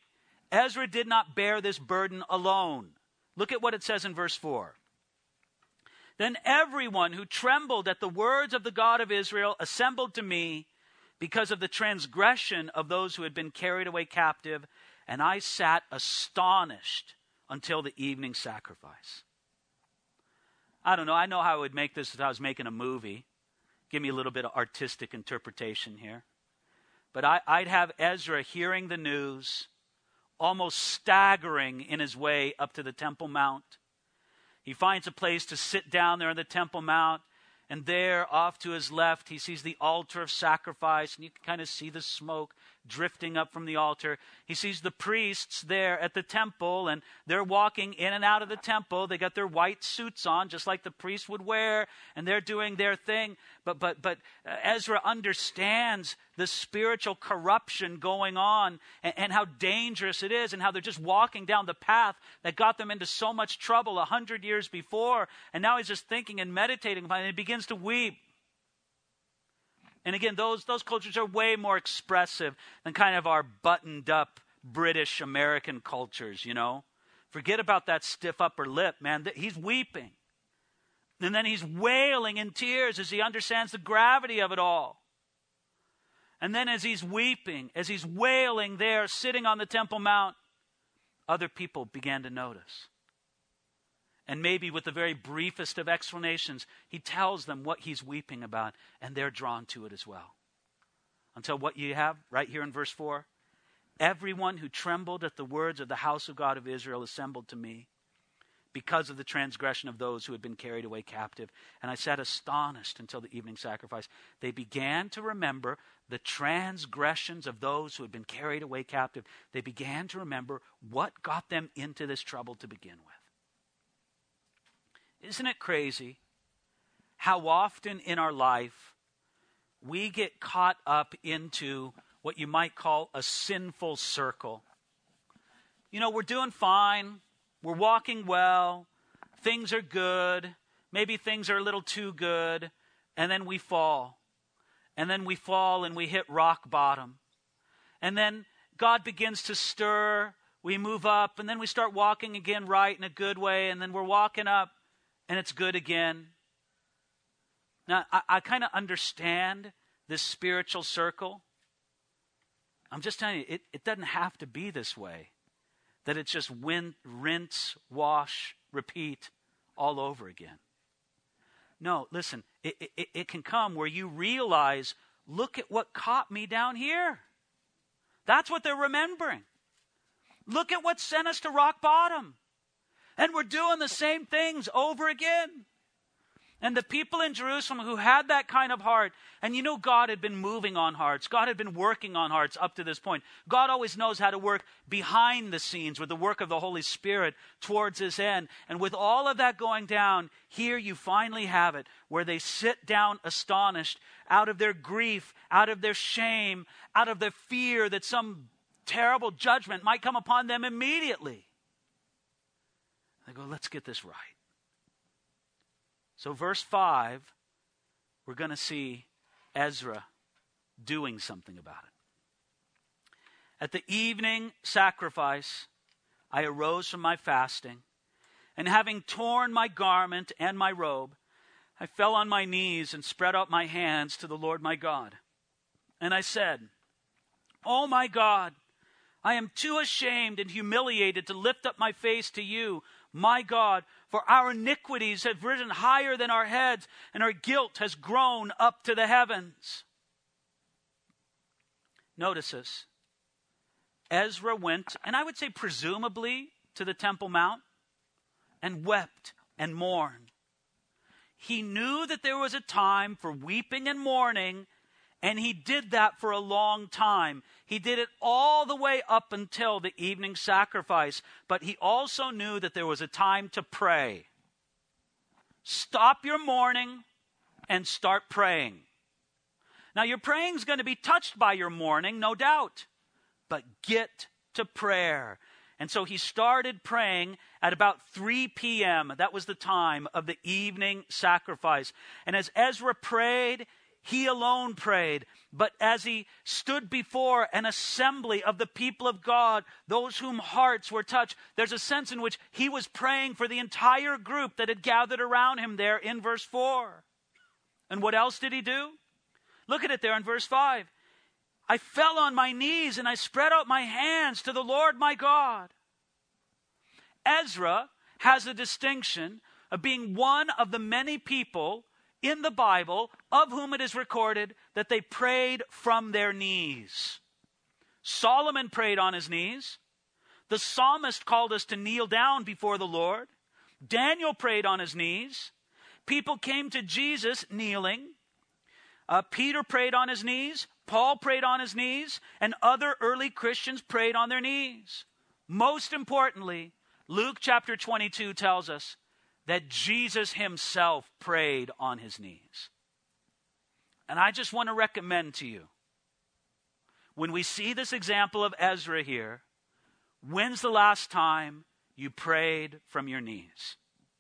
Ezra did not bear this burden alone. Look at what it says in verse four. Then everyone who trembled at the words of the God of Israel assembled to me because of the transgression of those who had been carried away captive, and I sat astonished until the evening sacrifice. I don't know. I know how I would make this if I was making a movie. Give me a little bit of artistic interpretation here. But I, I'd have Ezra hearing the news, almost staggering in his way up to the Temple Mount. He finds a place to sit down there on the Temple Mount, and there, off to his left, he sees the altar of sacrifice, and you can kind of see the smoke drifting up from the altar. He sees the priests there at the temple, and they're walking in and out of the temple. They got their white suits on, just like the priests would wear, and they're doing their thing. But but but uh, Ezra understands the spiritual corruption going on, and, and how dangerous it is, and how they're just walking down the path that got them into so much trouble a hundred years before. And now he's just thinking and meditating about it, and he begins to weep. And again, those, those cultures are way more expressive than kind of our buttoned-up British American cultures, you know. Forget about that stiff upper lip, man. He's weeping. And then he's wailing in tears as he understands the gravity of it all. And then as he's weeping, as he's wailing there, sitting on the Temple Mount, other people began to notice. And maybe with the very briefest of explanations, he tells them what he's weeping about, and they're drawn to it as well. Until what you have right here in verse four, everyone who trembled at the words of the house of God of Israel assembled to me because of the transgression of those who had been carried away captive. And I sat astonished until the evening sacrifice. They began to remember the transgressions of those who had been carried away captive. They began to remember what got them into this trouble to begin with. Isn't it crazy how often in our life we get caught up into what you might call a sinful circle? You know, we're doing fine. We're walking well. Things are good. Maybe things are a little too good. And then we fall. And then we fall and we hit rock bottom. And then God begins to stir. We move up. And then we start walking again right in a good way. And then we're walking up. And it's good again. Now, I, I kind of understand this spiritual circle. I'm just telling you, it, it doesn't have to be this way. That it's just win, rinse, wash, repeat all over again. No, listen, it, it, it can come where you realize, look at what caught me down here. That's what they're remembering. Look at what sent us to rock bottom. And we're doing the same things over again. And the people in Jerusalem who had that kind of heart, and you know God had been moving on hearts. God had been working on hearts up to this point. God always knows how to work behind the scenes with the work of the Holy Spirit towards his end. And with all of that going down, here you finally have it, where they sit down astonished out of their grief, out of their shame, out of their fear that some terrible judgment might come upon them immediately. They go, let's get this right. So verse five, we're going to see Ezra doing something about it. At the evening sacrifice, I arose from my fasting, and having torn my garment and my robe, I fell on my knees and spread out my hands to the Lord my God. And I said, "Oh my God, I am too ashamed and humiliated to lift up my face to you, my God, for our iniquities have risen higher than our heads, and our guilt has grown up to the heavens." Notice this. Ezra went, and I would say presumably, to the Temple Mount, and wept and mourned. He knew that there was a time for weeping and mourning, and he did that for a long time. He did it all the way up until the evening sacrifice. But he also knew that there was a time to pray. Stop your mourning and start praying. Now, your praying is going to be touched by your mourning, no doubt. But get to prayer. And so he started praying at about three p.m. That was the time of the evening sacrifice. And as Ezra prayed, he alone prayed, but as he stood before an assembly of the people of God, those whom hearts were touched, there's a sense in which he was praying for the entire group that had gathered around him there in verse four. And what else did he do? Look at it there in verse five. I fell on my knees and I spread out my hands to the Lord my God. Ezra has a distinction of being one of the many people in the Bible of whom it is recorded that they prayed from their knees. Solomon prayed on his knees. The psalmist called us to kneel down before the Lord. Daniel prayed on his knees. People came to Jesus kneeling. Uh, Peter prayed on his knees. Paul prayed on his knees. And other early Christians prayed on their knees. Most importantly, Luke chapter twenty-two tells us that Jesus himself prayed on his knees. And I just want to recommend to you, when we see this example of Ezra here, when's the last time you prayed from your knees?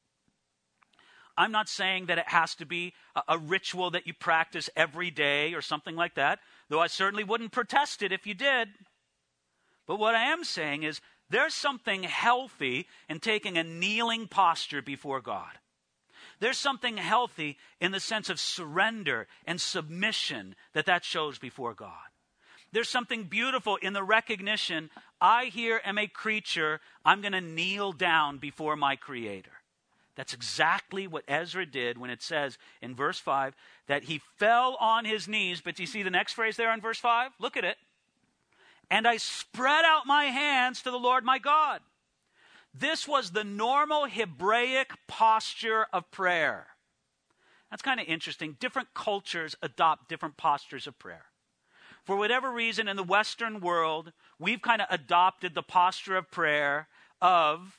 I'm not saying that it has to be a, a ritual that you practice every day or something like that, though I certainly wouldn't protest it if you did. But what I am saying is, there's something healthy in taking a kneeling posture before God. There's something healthy in the sense of surrender and submission that that shows before God. There's something beautiful in the recognition, I here am a creature, I'm going to kneel down before my Creator. That's exactly what Ezra did when it says in verse five that he fell on his knees. But do you see the next phrase there in verse five? Look at it. And I spread out my hands to the Lord my God. This was the normal Hebraic posture of prayer. That's kind of interesting. Different cultures adopt different postures of prayer. For whatever reason, in the Western world, we've kind of adopted the posture of prayer of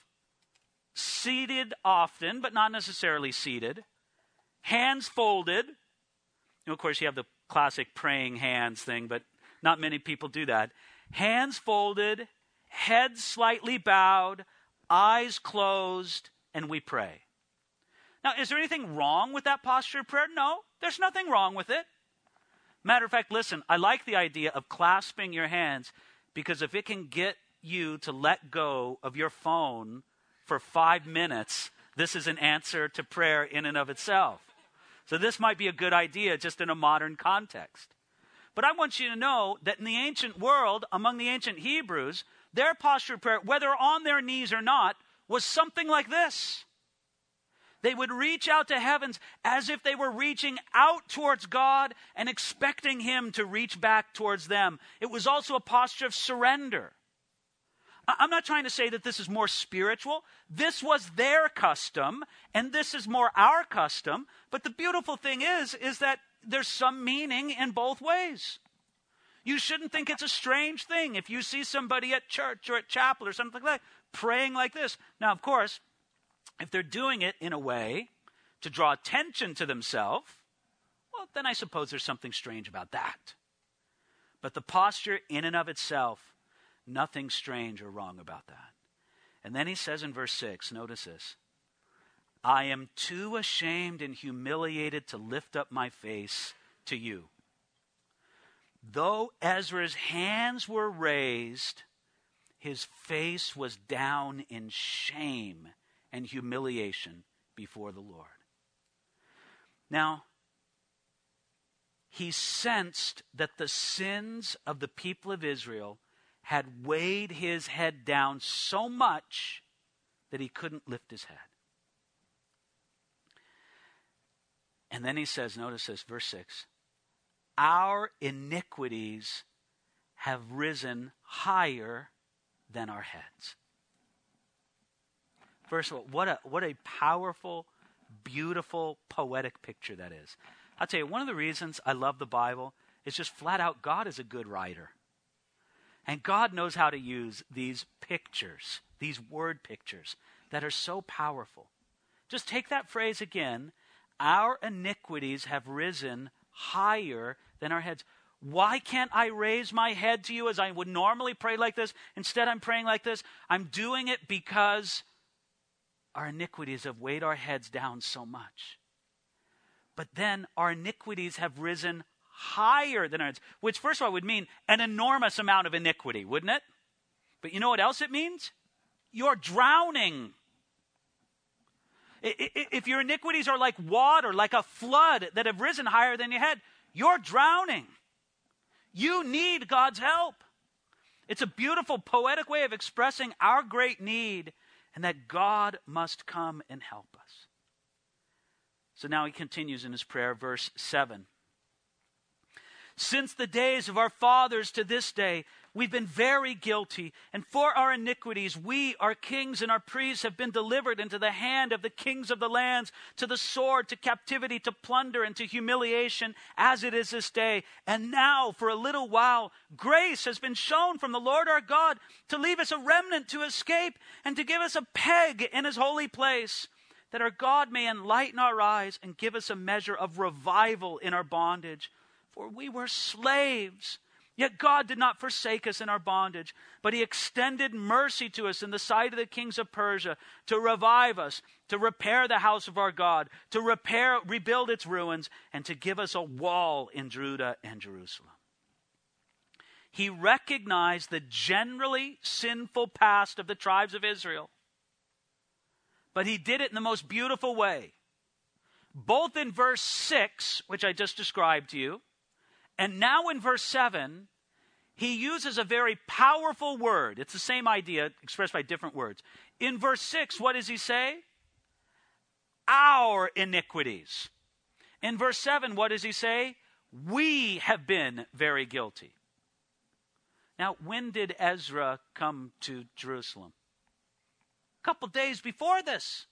seated often, but not necessarily seated, hands folded. You know, of course, you have the classic praying hands thing, but not many people do that. Hands folded, head slightly bowed, eyes closed, and we pray. Now, is there anything wrong with that posture of prayer? No, there's nothing wrong with it. Matter of fact, listen, I like the idea of clasping your hands because if it can get you to let go of your phone for five minutes, this is an answer to prayer in and of itself. So this might be a good idea just in a modern context. But I want you to know that in the ancient world, among the ancient Hebrews, their posture of prayer, whether on their knees or not, was something like this. They would reach out to heavens as if they were reaching out towards God and expecting him to reach back towards them. It was also a posture of surrender. I'm not trying to say that this is more spiritual. This was their custom, and this is more our custom. But the beautiful thing is, is that there's some meaning in both ways. You shouldn't think it's a strange thing if you see somebody at church or at chapel or something like that praying like this. Now, of course, if they're doing it in a way to draw attention to themselves, well, then I suppose there's something strange about that. But the posture in and of itself, nothing strange or wrong about that. And then he says in verse six, notice this, I am too ashamed and humiliated to lift up my face to you. Though Ezra's hands were raised, his face was down in shame and humiliation before the Lord. Now, he sensed that the sins of the people of Israel had weighed his head down so much that he couldn't lift his head. And then he says, notice this, verse six, our iniquities have risen higher than our heads. First of all, what a, what a powerful, beautiful, poetic picture that is. I'll tell you, one of the reasons I love the Bible is just flat out God is a good writer. And God knows how to use these pictures, these word pictures that are so powerful. Just take that phrase again. Our iniquities have risen higher than our heads. Why can't I raise my head to you as I would normally pray like this? Instead, I'm praying like this. I'm doing it because our iniquities have weighed our heads down so much. but then our iniquities have risen higher than ours, which first of all would mean an enormous amount of iniquity, wouldn't it? But you know what else it means? You're drowning. If your iniquities are like water, like a flood that have risen higher than your head, you're drowning. You need God's help. It's a beautiful, poetic way of expressing our great need and that God must come and help us. So now he continues in his prayer, verse seven. Since the days of our fathers to this day, we've been very guilty, and for our iniquities, we, our kings and our priests, have been delivered into the hand of the kings of the lands, to the sword, to captivity, to plunder, and to humiliation, as it is this day. And now, for a little while, grace has been shown from the Lord our God to leave us a remnant to escape, and to give us a peg in his holy place, that our God may enlighten our eyes and give us a measure of revival in our bondage. For we were slaves, yet God did not forsake us in our bondage, but he extended mercy to us in the sight of the kings of Persia to revive us, to repair the house of our God, to repair, rebuild its ruins, and to give us a wall in Judah and Jerusalem. He recognized the generally sinful past of the tribes of Israel, but he did it in the most beautiful way. Both in verse six, which I just described to you, and now in verse seven, he uses a very powerful word. It's the same idea expressed by different words. In verse six, what does he say? Our iniquities. In verse seven, what does he say? We have been very guilty. Now, when did Ezra come to Jerusalem? A couple days before this.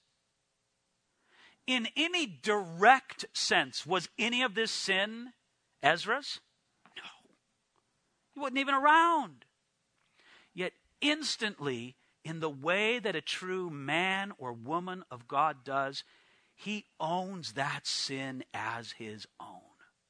In any direct sense, was any of this sin Ezra's? No. He wasn't even around. Yet instantly, in the way that a true man or woman of God does, he owns that sin as his own.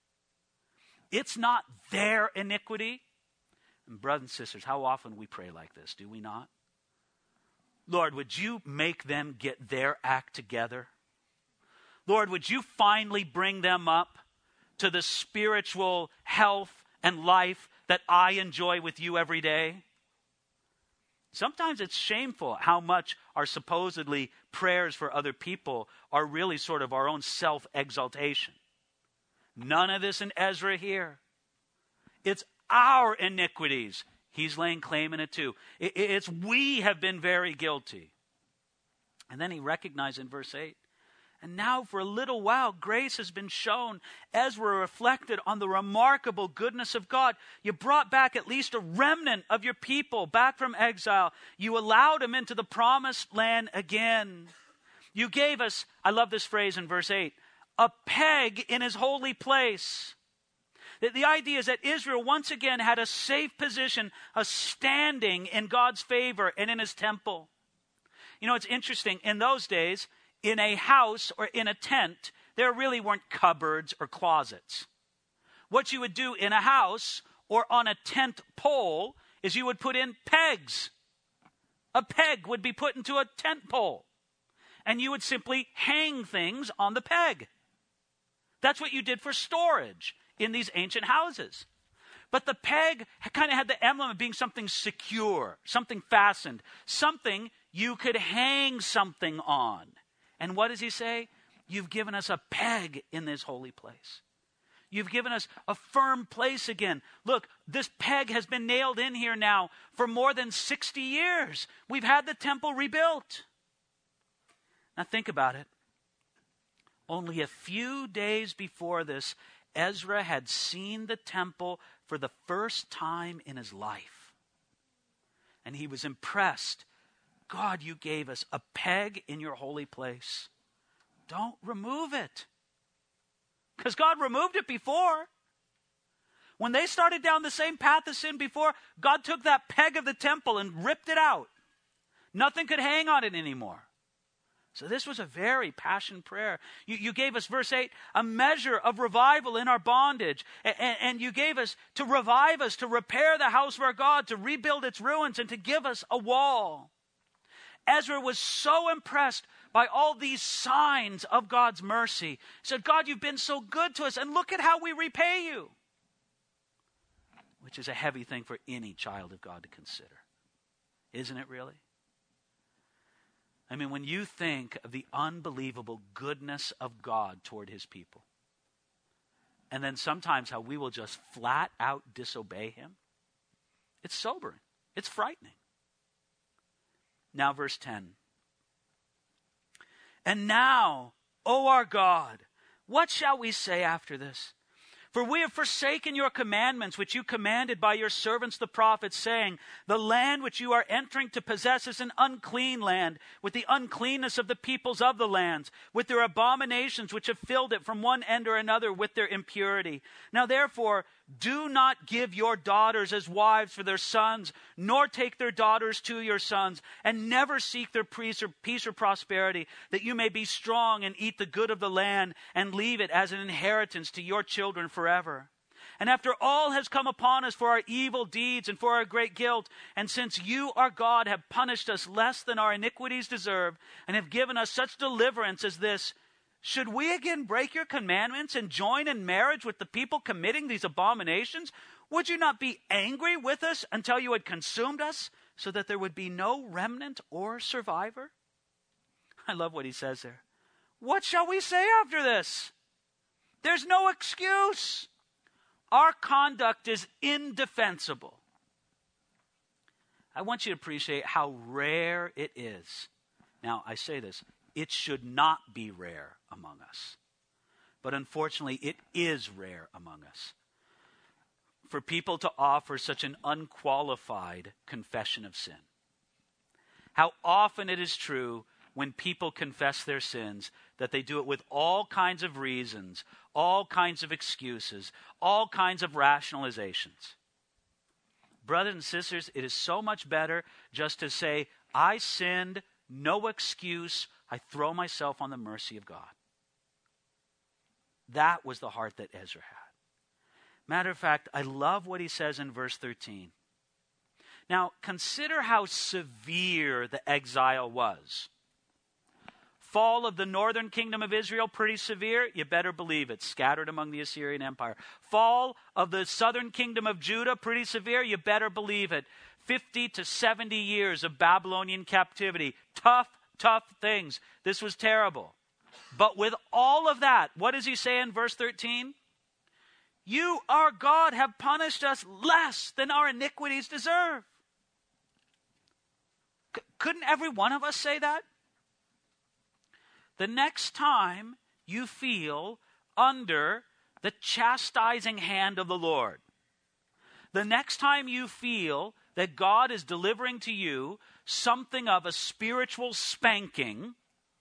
It's not their iniquity. And brothers and sisters, how often we pray like this, do we not? Lord, would you make them get their act together? Lord, would you finally bring them up to the spiritual health and life that I enjoy with you every day? Sometimes it's shameful how much our supposedly prayers for other people are really sort of our own self-exaltation. None of this in Ezra here. It's our iniquities. He's laying claim in it too. It's we have been very guilty. And then he recognized in verse eight, and now for a little while, grace has been shown. Ezra reflected on the remarkable goodness of God. You brought back at least a remnant of your people back from exile. You allowed them into the promised land again. You gave us, I love this phrase in verse eight, a peg in his holy place. The, the idea is that Israel once again had a safe position, a standing in God's favor and in his temple. You know, it's interesting. In those days, in a house or in a tent, there really weren't cupboards or closets. What you would do in a house or on a tent pole is you would put in pegs. A peg would be put into a tent pole, and you would simply hang things on the peg. That's what you did for storage in these ancient houses. But the peg kind of had the emblem of being something secure, something fastened, something you could hang something on. And what does he say? You've given us a peg in this holy place. You've given us a firm place again. Look, this peg has been nailed in here now for more than sixty years. We've had the temple rebuilt. Now think about it. Only a few days before this, Ezra had seen the temple for the first time in his life. And he was impressed. God, you gave us a peg in your holy place. Don't remove it. Because God removed it before. When they started down the same path of sin before, God took that peg of the temple and ripped it out. Nothing could hang on it anymore. So this was a very passionate prayer. You, you gave us, verse eight, a measure of revival in our bondage. And, and, and you gave us to revive us, to repair the house of our God, to rebuild its ruins, and to give us a wall. Ezra was so impressed by all these signs of God's mercy. He said, God, you've been so good to us, and look at how we repay you. Which is a heavy thing for any child of God to consider. Isn't it really? I mean, when you think of the unbelievable goodness of God toward his people, and then sometimes how we will just flat out disobey him, it's sobering. It's frightening. Now verse ten. And now, O our God, what shall we say after this? For we have forsaken your commandments, which you commanded by your servants the prophets, saying, the land which you are entering to possess is an unclean land, with the uncleanness of the peoples of the lands, with their abominations which have filled it from one end or another with their impurity. Now therefore, do not give your daughters as wives for their sons, nor take their daughters to your sons, and never seek their peace or, peace or prosperity, that you may be strong and eat the good of the land, and leave it as an inheritance to your children forever. And after all has come upon us for our evil deeds and for our great guilt, and since you, our God, have punished us less than our iniquities deserve, and have given us such deliverance as this, should we again break your commandments and join in marriage with the people committing these abominations? Would you not be angry with us until you had consumed us, so that there would be no remnant or survivor? I love what he says there. What shall we say after this? There's no excuse. Our conduct is indefensible. I want you to appreciate how rare it is. Now, I say this. It should not be rare among us. But unfortunately, it is rare among us for people to offer such an unqualified confession of sin. How often it is true when people confess their sins that they do it with all kinds of reasons, all kinds of excuses, all kinds of rationalizations. Brothers and sisters, it is so much better just to say, I sinned, no excuse, I throw myself on the mercy of God. That was the heart that Ezra had. Matter of fact, I love what he says in verse thirteen. Now, consider how severe the exile was. Fall of the northern kingdom of Israel, pretty severe. You better believe it. Scattered among the Assyrian Empire. Fall of the southern kingdom of Judah, pretty severe. You better believe it. fifty to seventy years of Babylonian captivity. Tough, tough things. This was terrible. But with all of that, what does he say in verse thirteen? You, our God, have punished us less than our iniquities deserve. C- couldn't every one of us say that? The next time you feel under the chastising hand of the Lord, the next time you feel that God is delivering to you something of a spiritual spanking,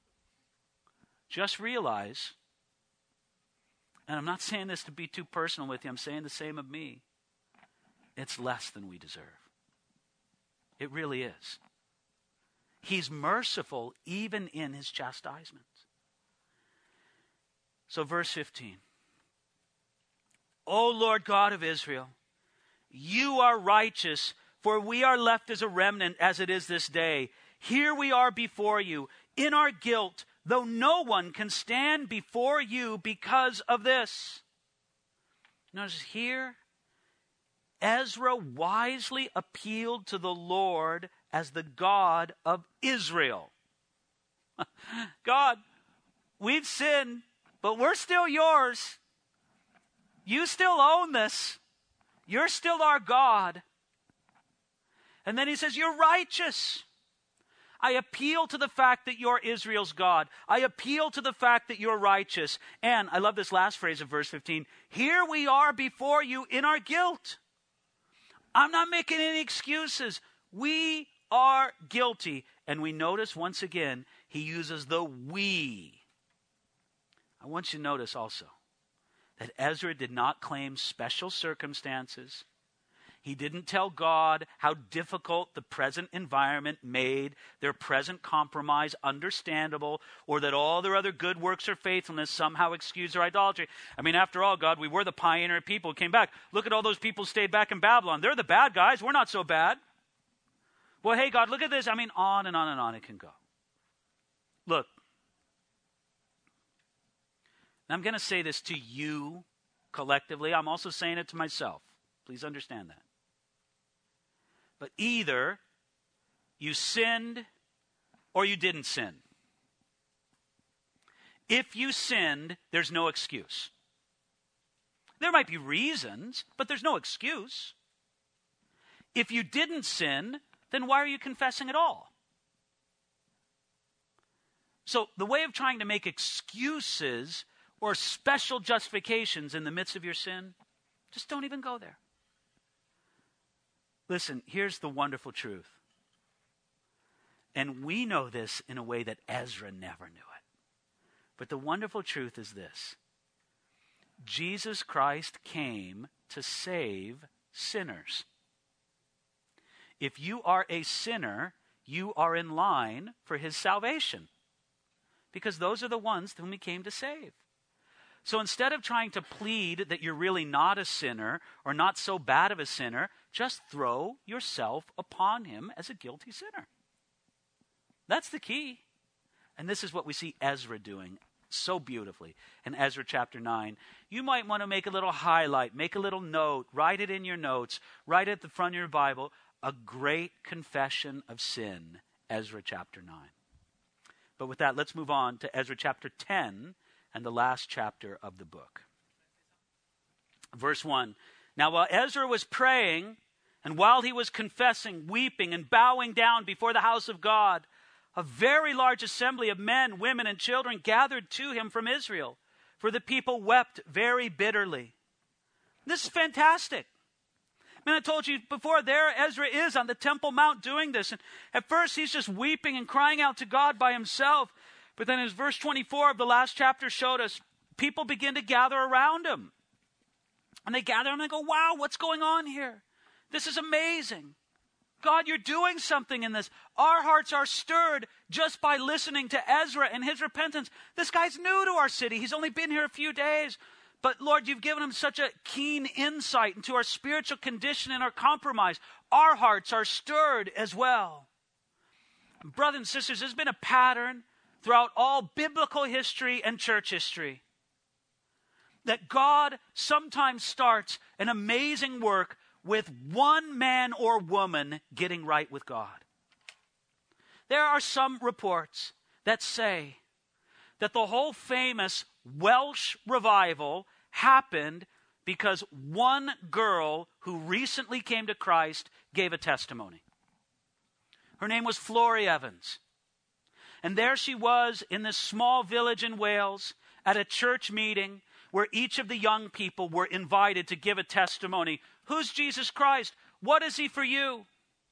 just realize, and I'm not saying this to be too personal with you, I'm saying the same of me, it's less than we deserve. It really is. He's merciful even in his chastisements. So verse fifteen. O Lord God of Israel, you are righteous, for we are left as a remnant as it is this day. Here we are before you in our guilt, though no one can stand before you because of this. Notice here, Ezra wisely appealed to the Lord as the God of Israel. God, we've sinned, but we're still yours. You still own this. You're still our God. And then he says, you're righteous. I appeal to the fact that you're Israel's God. I appeal to the fact that you're righteous. And I love this last phrase of verse fifteen. Here we are before you in our guilt. I'm not making any excuses. We are guilty. And we notice once again, he uses the we. I want you to notice also that Ezra did not claim special circumstances. He didn't tell God how difficult the present environment made their present compromise understandable, or that all their other good works or faithfulness somehow excuse their idolatry. I mean, after all, God, we were the pioneer people who came back. Look at all those people who stayed back in Babylon. They're the bad guys. We're not so bad. Well, hey, God, look at this. I mean, on and on and on it can go. Look, I'm going to say this to you collectively. I'm also saying it to myself. Please understand that. But either you sinned or you didn't sin. If you sinned, there's no excuse. There might be reasons, but there's no excuse. If you didn't sin, then why are you confessing at all? So the way of trying to make excuses or special justifications in the midst of your sin, just don't even go there. Listen, here's the wonderful truth. And we know this in a way that Ezra never knew it. But the wonderful truth is this. Jesus Christ came to save sinners. If you are a sinner, you are in line for his salvation. Because those are the ones whom he came to save. So instead of trying to plead that you're really not a sinner or not so bad of a sinner, just throw yourself upon him as a guilty sinner. That's the key. And this is what we see Ezra doing so beautifully in Ezra chapter nine. You might want to make a little highlight, make a little note, write it in your notes, write it at the front of your Bible, a great confession of sin, Ezra chapter nine. But with that, let's move on to Ezra chapter ten and the last chapter of the book. Verse one. Now while Ezra was praying, and while he was confessing, weeping, and bowing down before the house of God, a very large assembly of men, women, and children gathered to him from Israel, for the people wept very bitterly. This is fantastic. I mean, I told you before, there Ezra is on the Temple Mount doing this. And at first, he's just weeping and crying out to God by himself. But then as verse twenty-four of the last chapter showed us, people begin to gather around him. And they gather and they go, wow, what's going on here? This is amazing. God, you're doing something in this. Our hearts are stirred just by listening to Ezra and his repentance. This guy's new to our city. He's only been here a few days. But Lord, you've given him such a keen insight into our spiritual condition and our compromise. Our hearts are stirred as well. Brothers and sisters, there's been a pattern throughout all biblical history and church history that God sometimes starts an amazing work with one man or woman getting right with God. There are some reports that say that the whole famous Welsh revival happened because one girl who recently came to Christ gave a testimony. Her name was Florrie Evans. And there she was in this small village in Wales at a church meeting where each of the young people were invited to give a testimony. Who's Jesus Christ? What is he for you?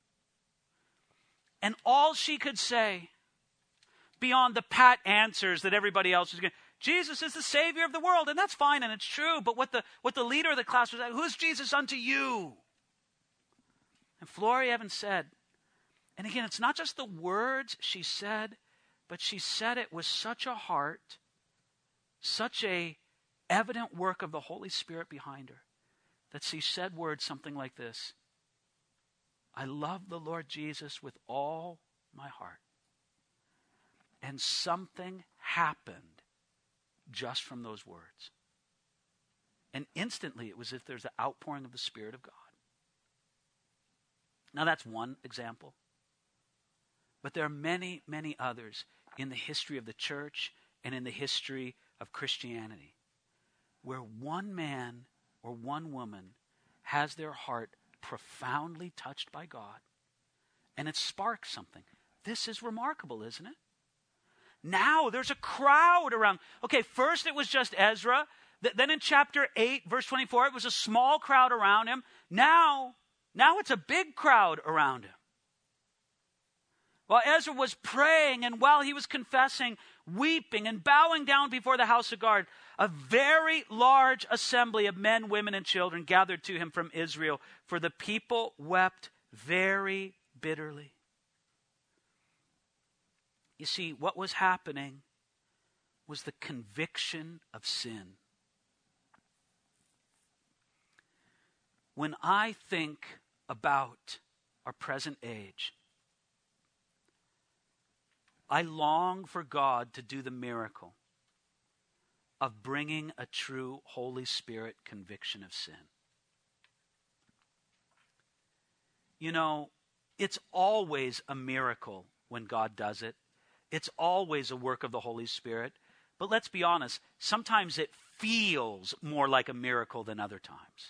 And all she could say, beyond the pat answers that everybody else was getting, Jesus is the Savior of the world, and that's fine, and it's true. But what the, what the leader of the class was saying, who's Jesus unto you? And Florrie Evans said, and again, it's not just the words she said, but she said it with such a heart, such a evident work of the Holy Spirit behind her, that she said words something like this: I love the Lord Jesus with all my heart. And something happened just from those words. And instantly it was as if there's an outpouring of the Spirit of God. Now that's one example. But there are many, many others in the history of the church and in the history of Christianity where one man or one woman has their heart profoundly touched by God and it sparks something. This is remarkable, isn't it? Now there's a crowd around. Okay, first it was just Ezra. Th- then in chapter eight, verse twenty-four, it was a small crowd around him. Now, now it's a big crowd around him. While Ezra was praying and while he was confessing, weeping and bowing down before the house of God, a very large assembly of men, women, and children gathered to him from Israel, for the people wept very bitterly. You see, what was happening was the conviction of sin. When I think about our present age, I long for God to do the miracle of bringing a true Holy Spirit conviction of sin. You know, it's always a miracle when God does it. It's always a work of the Holy Spirit. But let's be honest, sometimes it feels more like a miracle than other times.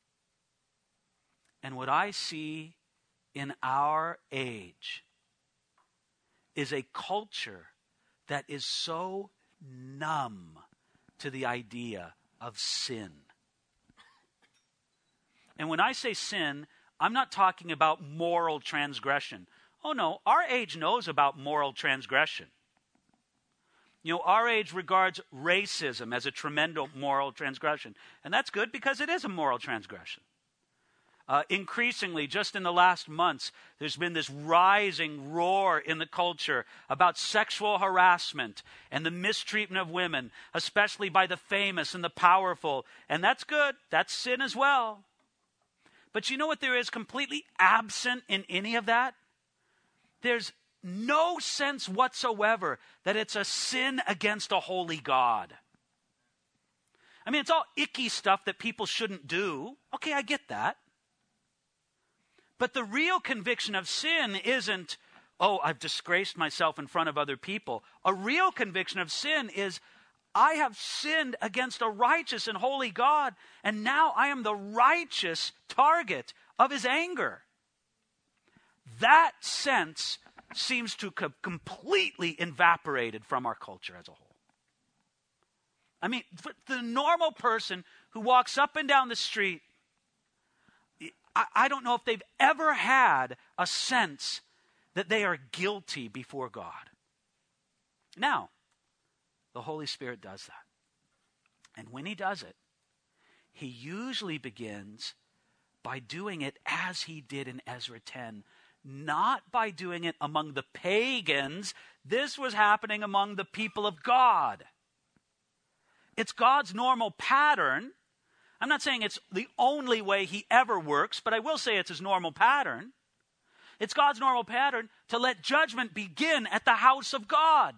And what I see in our age is a culture that is so numb to the idea of sin. And when I say sin, I'm not talking about moral transgression. Oh no, our age knows about moral transgression. You know, our age regards racism as a tremendous moral transgression. And that's good because it is a moral transgression. Uh, increasingly, just in the last months, there's been this rising roar in the culture about sexual harassment and the mistreatment of women, especially by the famous and the powerful. And that's good. That's sin as well. But you know what there is completely absent in any of that? There's no sense whatsoever that it's a sin against a holy God. I mean, it's all icky stuff that people shouldn't do. Okay, I get that. But the real conviction of sin isn't, oh, I've disgraced myself in front of other people. A real conviction of sin is, I have sinned against a righteous and holy God, and now I am the righteous target of his anger. That sense seems to have completely evaporated from our culture as a whole. I mean, the normal person who walks up and down the street, I, I don't know if they've ever had a sense that they are guilty before God. Now, the Holy Spirit does that. And when he does it, he usually begins by doing it as he did in Ezra ten, not by doing it among the pagans. This was happening among the people of God. It's God's normal pattern. I'm not saying it's the only way he ever works, but I will say it's his normal pattern. It's God's normal pattern to let judgment begin at the house of God.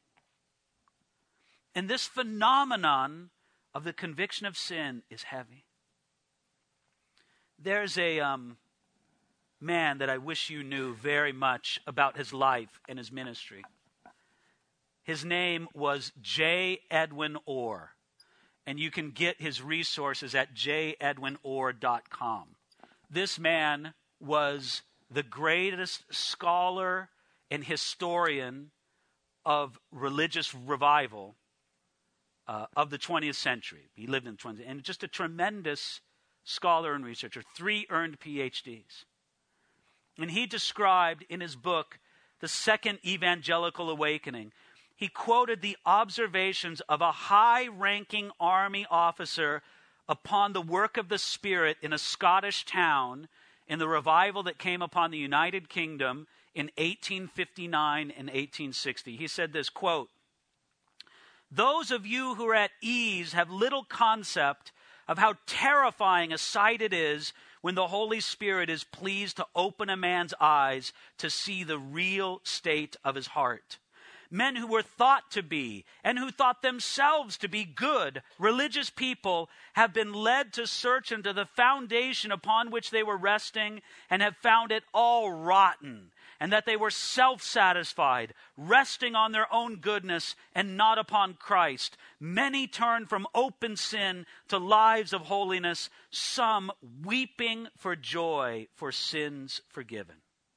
And this phenomenon of the conviction of sin is heavy. There's a um, man that I wish you knew very much about his life and his ministry. His name was J. Edwin Orr. And you can get his resources at j edwin orr dot com. This man was the greatest scholar and historian of religious revival uh, of the twentieth century. He lived in the twentieth, and just a tremendous scholar and researcher, three earned P H Ds. And he described in his book, The Second Evangelical Awakening, he quoted the observations of a high-ranking army officer upon the work of the Spirit in a Scottish town in the revival that came upon the United Kingdom in eighteen fifty-nine and eighteen sixty. He said this, quote, "Those of you who are at ease have little concept of how terrifying a sight it is when the Holy Spirit is pleased to open a man's eyes to see the real state of his heart. Men who were thought to be, and who thought themselves to be good, religious people have been led to search into the foundation upon which they were resting and have found it all rotten, and that they were self-satisfied, resting on their own goodness and not upon Christ. Many turn from open sin to lives of holiness, some weeping for joy for sins forgiven."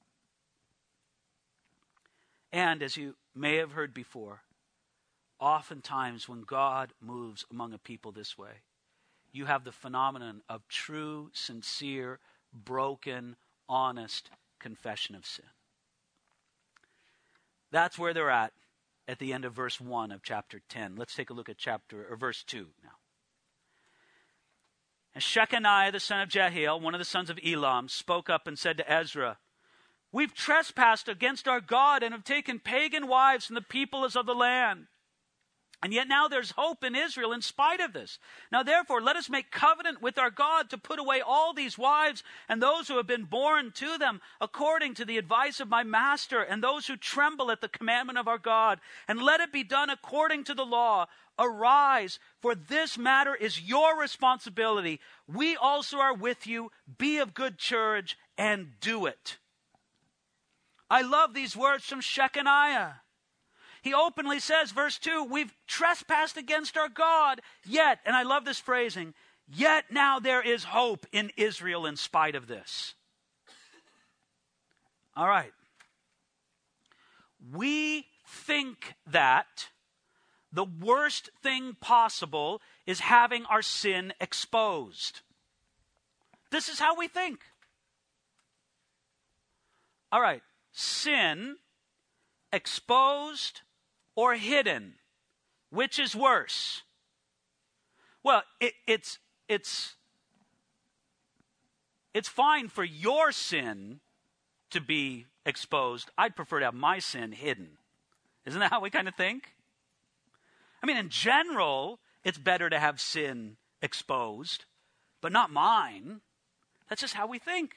And as you may have heard before, oftentimes when God moves among a people this way, you have the phenomenon of true, sincere, broken, honest confession of sin. That's where they're at at the end of verse one of chapter ten. Let's take a look at chapter or verse two now. And Shechaniah, the son of Jehiel, one of the sons of Elam, spoke up and said to Ezra, "We've trespassed against our God and have taken pagan wives from the peoples of the land. And yet now there's hope in Israel in spite of this. Now therefore, let us make covenant with our God to put away all these wives and those who have been born to them according to the advice of my master and those who tremble at the commandment of our God. And let it be done according to the law. Arise, for this matter is your responsibility. We also are with you. Be of good courage and do it. I love these words from Shechaniah. He openly says, verse two, we've trespassed against our God, yet, and I love this phrasing, yet now there is hope in Israel in spite of this. All right. We think that the worst thing possible is having our sin exposed. This is how we think. All right. Sin exposed or hidden, which is worse? Well, it, it's it's it's fine for your sin to be exposed. I'd prefer to have my sin hidden. Isn't that how we kind of think? I mean, in general, it's better to have sin exposed, but not mine. That's just how we think.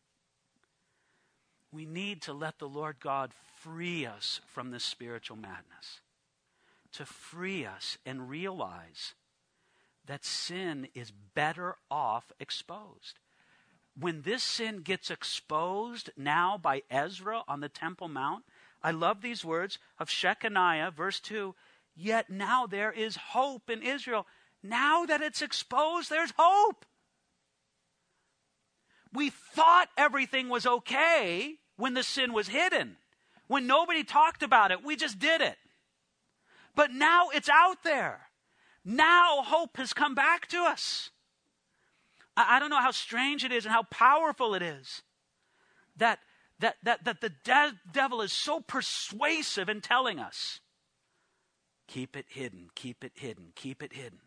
We need to let the Lord God free us from this spiritual madness, to free us and realize that sin is better off exposed. When this sin gets exposed now by Ezra on the Temple Mount, I love these words of Shechaniah, verse two, yet now there is hope in Israel. Now that it's exposed, there's hope. We thought everything was okay when the sin was hidden. When nobody talked about it, we just did it. But now it's out there. Now hope has come back to us. I, I don't know how strange it is and how powerful it is that, that, that, that the de- devil is so persuasive in telling us, keep it hidden, keep it hidden, keep it hidden.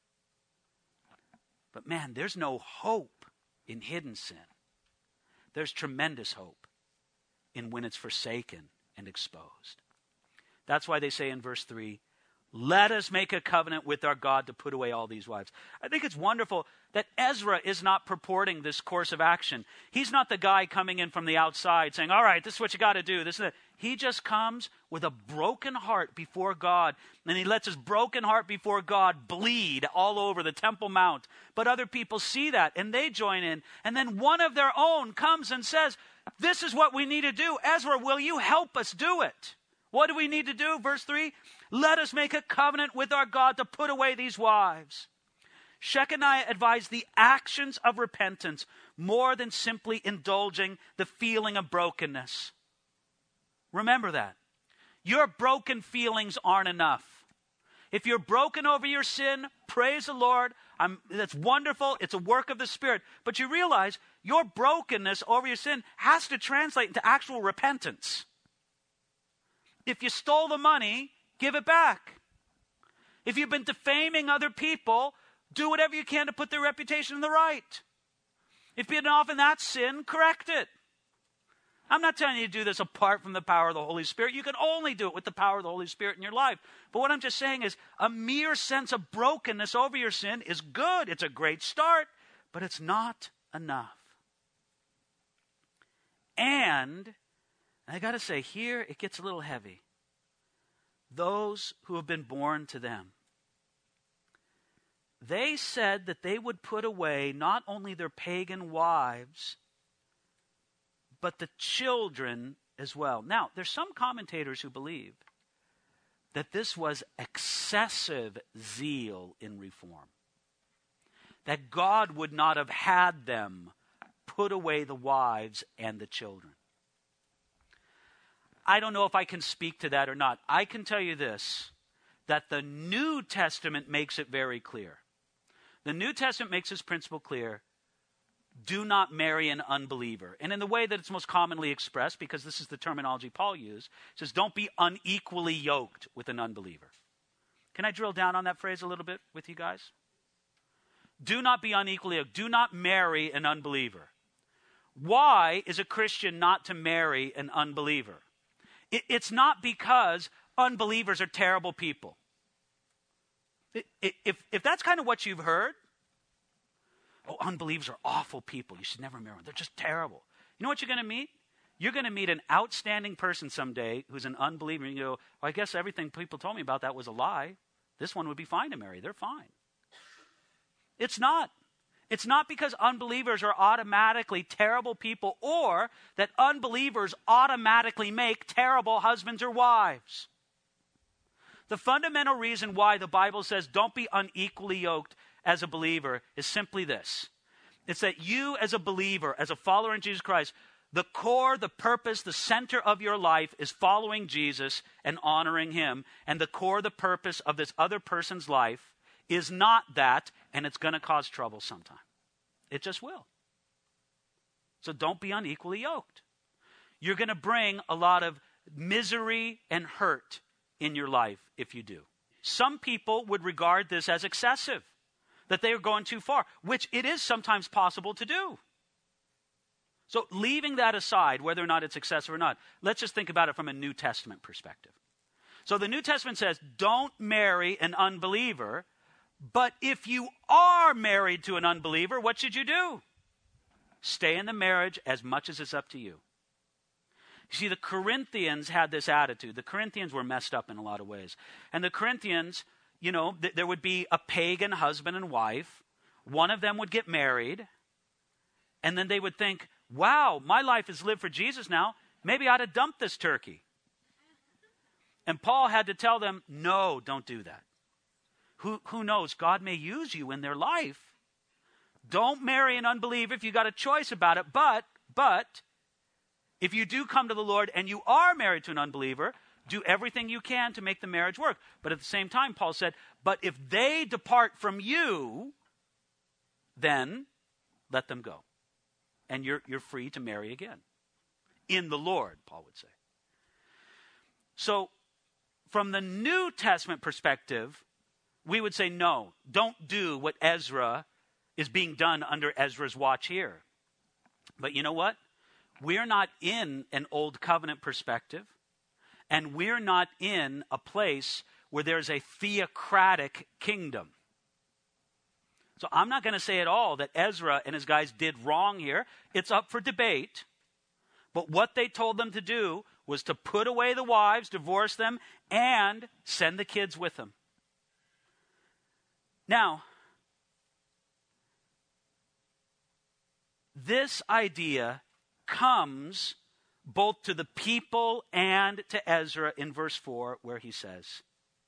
But man, there's no hope in hidden sin. There's tremendous hope in when it's forsaken and exposed. That's why they say in verse three, let us make a covenant with our God to put away all these wives. I think it's wonderful that Ezra is not purporting this course of action. He's not the guy coming in from the outside saying, all right, this is what you got to do. This is it. He just comes with a broken heart before God, and he lets his broken heart before God bleed all over the Temple Mount. But other people see that, and they join in. And then one of their own comes and says, this is what we need to do. Ezra, will you help us do it? What do we need to do? Verse three, let us make a covenant with our God to put away these wives. Shechaniah advised the actions of repentance more than simply indulging the feeling of brokenness. Remember that. Your broken feelings aren't enough. If you're broken over your sin, praise the Lord. I'm, that's wonderful. It's a work of the Spirit. But you realize your brokenness over your sin has to translate into actual repentance. If you stole the money, give it back. If you've been defaming other people, do whatever you can to put their reputation in the right. If you've been off in that sin, correct it. I'm not telling you to do this apart from the power of the Holy Spirit. You can only do it with the power of the Holy Spirit in your life. But what I'm just saying is a mere sense of brokenness over your sin is good. It's a great start, but it's not enough. And I got to say, here it gets a little heavy. Those who have been born to them. They said that they would put away not only their pagan wives, but the children as well. Now, there's some commentators who believe that this was excessive zeal in reform. That God would not have had them put away the wives and the children. I don't know if I can speak to that or not. I can tell you this, that the New Testament makes it very clear. The New Testament makes this principle clear. Do not marry an unbeliever. And in the way that it's most commonly expressed, because this is the terminology Paul used, it says don't be unequally yoked with an unbeliever. Can I drill down on that phrase a little bit with you guys? Do not be unequally yoked. Do not marry an unbeliever. Why is a Christian not to marry an unbeliever? It, it's not because unbelievers are terrible people. If, if that's kind of what you've heard, oh, unbelievers are awful people. You should never marry them. They're just terrible. You know what you're going to meet? You're going to meet an outstanding person someday who's an unbeliever. And you go, well, I guess everything people told me about that was a lie. This one would be fine to marry. They're fine. It's not. It's not because unbelievers are automatically terrible people or that unbelievers automatically make terrible husbands or wives. The fundamental reason why the Bible says don't be unequally yoked as a believer is simply this. It's that you as a believer, as a follower in Jesus Christ, the core, the purpose, the center of your life is following Jesus and honoring him. And the core, the purpose of this other person's life is not that, and it's going to cause trouble sometime. It just will. So don't be unequally yoked. You're going to bring a lot of misery and hurt in your life if you do. Some people would regard this as excessive, that they are going too far, which it is sometimes possible to do. So leaving that aside, whether or not it's excessive or not, let's just think about it from a New Testament perspective. So the New Testament says, don't marry an unbeliever, but if you are married to an unbeliever, what should you do? Stay in the marriage as much as it's up to you. You see, the Corinthians had this attitude. The Corinthians were messed up in a lot of ways. And the Corinthians, you know, th- there would be a pagan husband and wife. One of them would get married. And then they would think, wow, my life is lived for Jesus now. Maybe I ought to dump this turkey. And Paul had to tell them, no, don't do that. Who, who knows? God may use you in their life. Don't marry an unbeliever if you got a choice about it. But, but, if you do come to the Lord and you are married to an unbeliever, do everything you can to make the marriage work. But at the same time, Paul said, but if they depart from you, then let them go. And you're, you're free to marry again. In the Lord, Paul would say. So, from the New Testament perspective, we would say, no, don't do what Ezra is being done under Ezra's watch here. But you know what? We're not in an old covenant perspective, and we're not in a place where there's a theocratic kingdom. So I'm not going to say at all that Ezra and his guys did wrong here. It's up for debate. But what they told them to do was to put away the wives, divorce them, and send the kids with them. Now, this idea comes both to the people and to Ezra in verse four, where he says,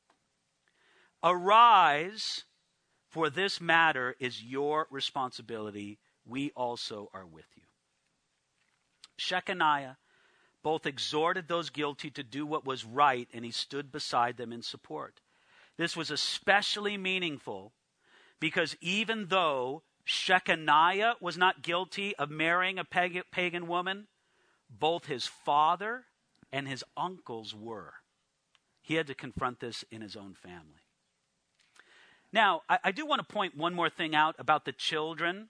arise, for this matter is your responsibility. We also are with you. Shechaniah both exhorted those guilty to do what was right, and he stood beside them in support. This was especially meaningful because even though Shechaniah was not guilty of marrying a pagan woman, both his father and his uncles were. He had to confront this in his own family. Now, I, I do want to point one more thing out about the children.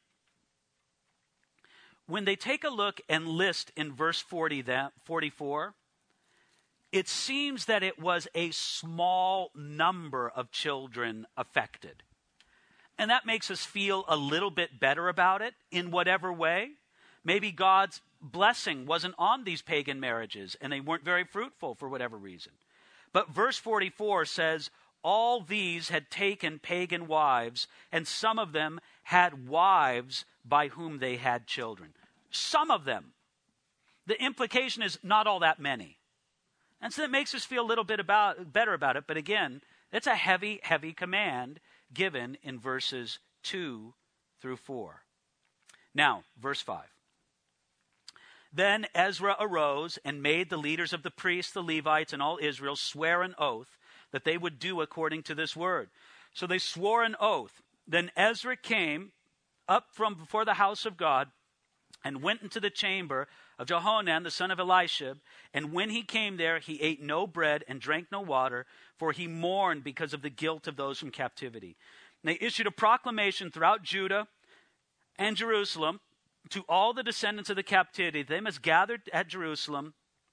When they take a look and list in verse forty, that, forty-four, it seems that it was a small number of children affected. And that makes us feel a little bit better about it in whatever way. Maybe God's blessing wasn't on these pagan marriages and they weren't very fruitful for whatever reason. But verse forty-four says, all these had taken pagan wives, and some of them had wives by whom they had children. Some of them. The implication is not all that many. And so that makes us feel a little bit about, better about it. But again, it's a heavy, heavy command given in verses two through four. Now, verse five. Then Ezra arose and made the leaders of the priests, the Levites, and all Israel swear an oath that they would do according to this word. So they swore an oath. Then Ezra came up from before the house of God and went into the chamber of Johanan, the son of Elishib. And when he came there, he ate no bread and drank no water, for he mourned because of the guilt of those from captivity. And they issued a proclamation throughout Judah and Jerusalem to all the descendants of the captivity. They must gather at Jerusalem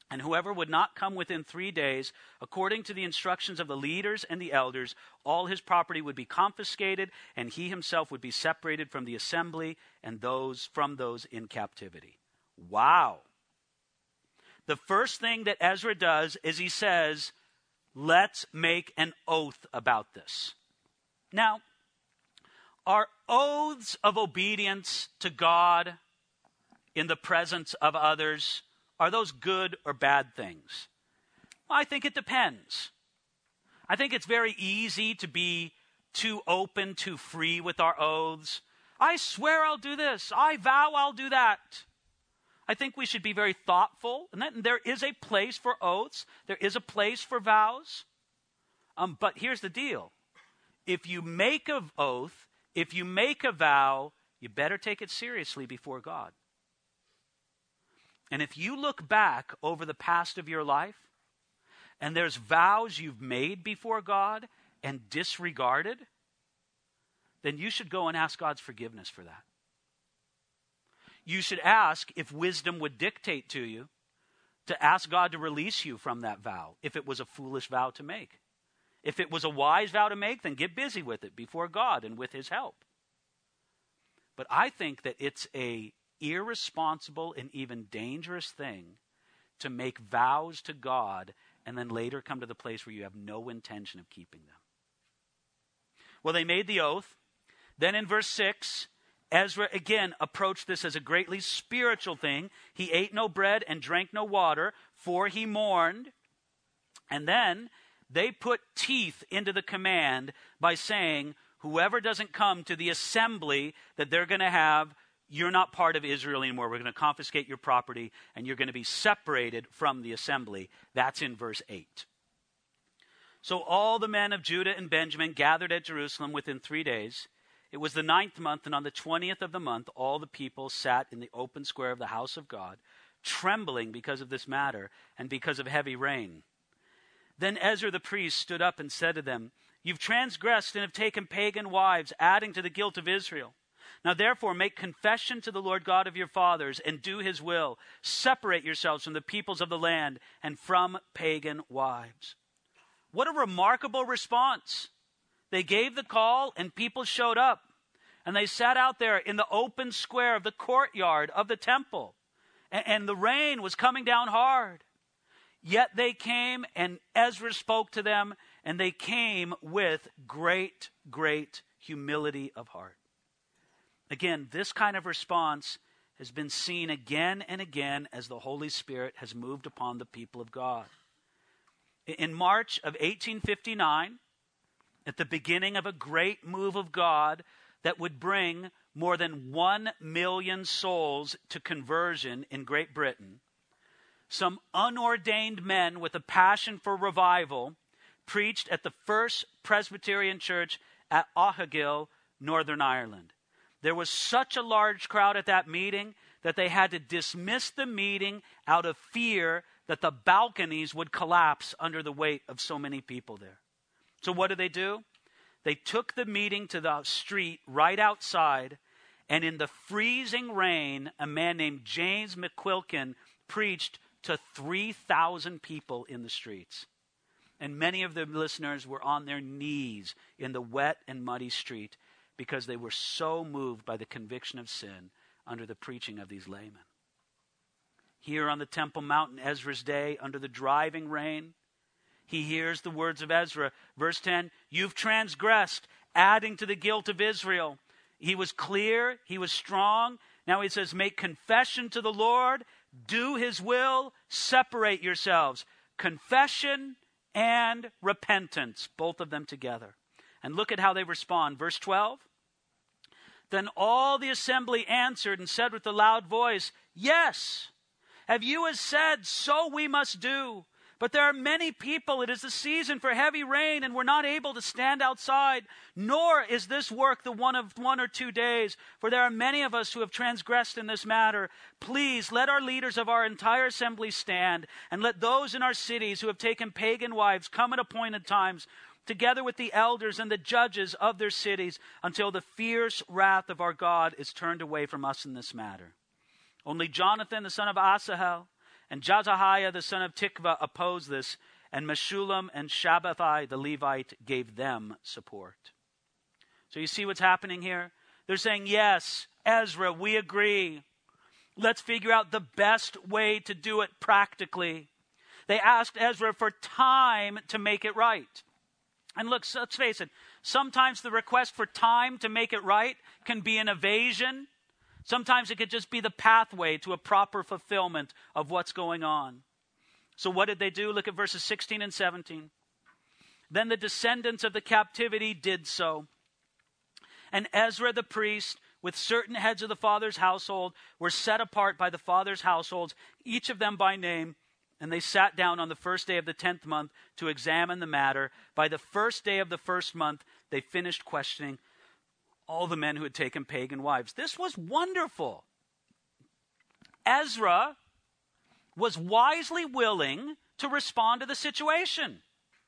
And whoever would not come within three days, according to the instructions of the leaders and the elders, all his property would be confiscated, and he himself would be separated from the assembly and those from those in captivity. Wow. The first thing that Ezra does is he says, let's make an oath about this. Now, are oaths of obedience to God in the presence of others, are those good or bad things? Well, I think it depends. I think it's very easy to be too open, too free with our oaths. I swear I'll do this. I vow I'll do that. I think we should be very thoughtful. And that, there is a place for oaths. There is a place for vows. Um, but here's the deal. If you make an oath, if you make a vow, you better take it seriously before God. And if you look back over the past of your life, and there's vows you've made before God and disregarded, then you should go and ask God's forgiveness for that. You should ask if wisdom would dictate to you to ask God to release you from that vow, if it was a foolish vow to make. If it was a wise vow to make, then get busy with it before God and with his help. But I think that it's a irresponsible and even dangerous thing to make vows to God and then later come to the place where you have no intention of keeping them. Well, they made the oath. Then in verse six, Ezra again approached this as a greatly spiritual thing. He ate no bread and drank no water, for he mourned. And then they put teeth into the command by saying, whoever doesn't come to the assembly that they're going to have, you're not part of Israel anymore. We're going to confiscate your property, and you're going to be separated from the assembly. That's in verse eight. So all the men of Judah and Benjamin gathered at Jerusalem within three days. It was the ninth month, and on the twentieth of the month, all the people sat in the open square of the house of God, trembling because of this matter and because of heavy rain. Then Ezra the priest stood up and said to them, you've transgressed and have taken pagan wives, adding to the guilt of Israel. Now therefore make confession to the Lord God of your fathers and do his will. Separate yourselves from the peoples of the land and from pagan wives. What a remarkable response. They gave the call and people showed up. And they sat out there in the open square of the courtyard of the temple. And, and the rain was coming down hard. Yet they came and Ezra spoke to them, and they came with great, great humility of heart. Again, this kind of response has been seen again and again as the Holy Spirit has moved upon the people of God. In March of eighteen fifty-nine, at the beginning of a great move of God that would bring more than one million souls to conversion in Great Britain, some unordained men with a passion for revival preached at the First Presbyterian Church at Auchigill, Northern Ireland. There was such a large crowd at that meeting that they had to dismiss the meeting out of fear that the balconies would collapse under the weight of so many people there. So what did they do? They took the meeting to the street right outside, and in the freezing rain, a man named James McQuilkin preached to three thousand people in the streets. And many of the listeners were on their knees in the wet and muddy street because they were so moved by the conviction of sin under the preaching of these laymen. Here on the Temple Mount in Ezra's day, under the driving rain, he hears the words of Ezra. Verse ten, you've transgressed, adding to the guilt of Israel. He was clear, he was strong. Now he says, make confession to the Lord, do his will, separate yourselves. Confession and repentance, both of them together. And look at how they respond. Verse twelve, then all the assembly answered and said with a loud voice, yes, have you as said, so we must do. But there are many people, it is the season for heavy rain, and we're not able to stand outside. Nor is this work the one of one or two days, for there are many of us who have transgressed in this matter. Please let our leaders of our entire assembly stand, and let those in our cities who have taken pagan wives come at appointed times, together with the elders and the judges of their cities, until the fierce wrath of our God is turned away from us in this matter. Only Jonathan, the son of Asahel, And Jazahiah the son of Tikva opposed this, and Meshullam and Shabbathai the Levite gave them support. So you see what's happening here? They're saying, yes, Ezra, we agree. Let's figure out the best way to do it practically. They asked Ezra for time to make it right. And look, let's face it, sometimes the request for time to make it right can be an evasion. Sometimes it could just be the pathway to a proper fulfillment of what's going on. So what did they do? Look at verses sixteen and seventeen. Then the descendants of the captivity did so. And Ezra the priest, with certain heads of the father's household, were set apart by the father's households, each of them by name. And they sat down on the first day of the tenth month to examine the matter. By the first day of the first month, they finished questioning all the men who had taken pagan wives. This was wonderful. Ezra was wisely willing to respond to the situation.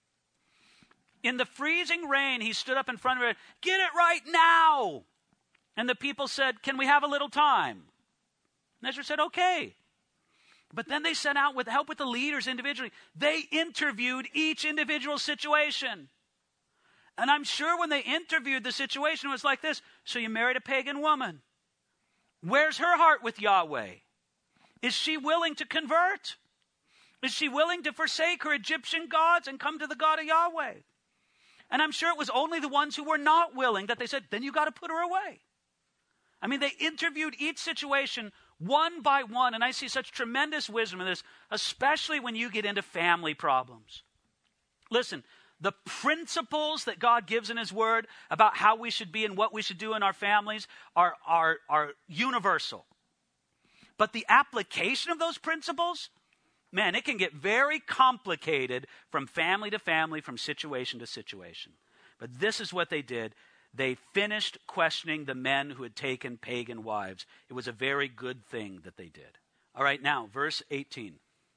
In the freezing rain, he stood up in front of it, get it right now. And the people said, can we have a little time? And Ezra said, okay. But then they set out with help with the leaders individually. They interviewed each individual situation. And I'm sure when they interviewed the situation, it was like this. So you married a pagan woman. Where's her heart with Yahweh? Is she willing to convert? Is she willing to forsake her Egyptian gods and come to the God of Yahweh? And I'm sure it was only the ones who were not willing that they said, then you got to put her away. I mean, they interviewed each situation one by one, and I see such tremendous wisdom in this, especially when you get into family problems. Listen, the principles that God gives in his word about how we should be and what we should do in our families are, are, are universal. But the application of those principles, man, it can get very complicated from family to family, from situation to situation. But this is what they did. They finished questioning the men who had taken pagan wives. It was a very good thing that they did. All right, now, verse eighteen.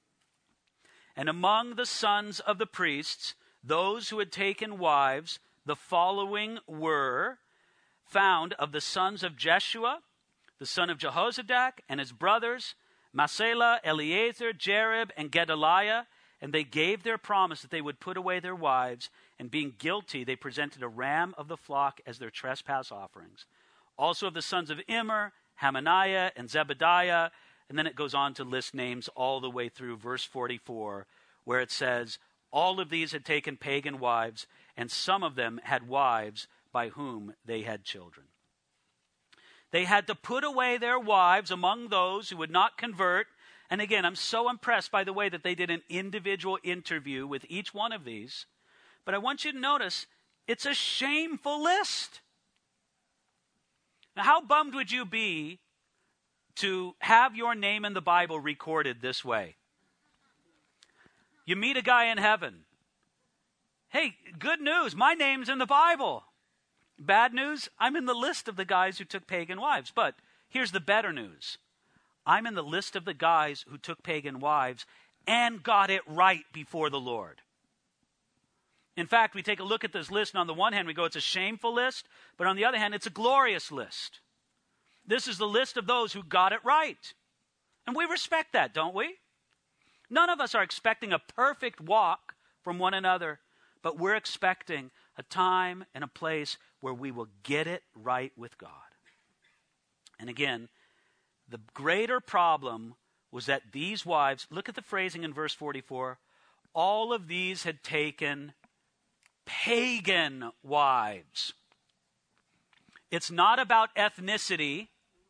And among the sons of the priests, those who had taken wives, the following were found of the sons of Jeshua, the son of Jehozadak, and his brothers, Masela, Eleazar, Jerib, and Gedaliah. And they gave their promise that they would put away their wives, and being guilty, they presented a ram of the flock as their trespass offerings. Also of the sons of Immer, Hananiah, and Zebediah. And then it goes on to list names all the way through verse forty-four, where it says, all of these had taken pagan wives, and some of them had wives by whom they had children. They had to put away their wives among those who would not convert. And again, I'm so impressed by the way that they did an individual interview with each one of these. But I want you to notice, it's a shameful list. Now, how bummed would you be to have your name in the Bible recorded this way? You meet a guy in heaven. Hey, good news, my name's in the Bible. Bad news, I'm in the list of the guys who took pagan wives. But here's the better news. I'm in the list of the guys who took pagan wives and got it right before the Lord. In fact, we take a look at this list, and on the one hand, we go, it's a shameful list, but on the other hand, it's a glorious list. This is the list of those who got it right. And we respect that, don't we? None of us are expecting a perfect walk from one another, but we're expecting a time and a place where we will get it right with God. And again, the greater problem was that these wives, look at the phrasing in verse forty-four, all of these had taken pagan wives. It's not about ethnicity.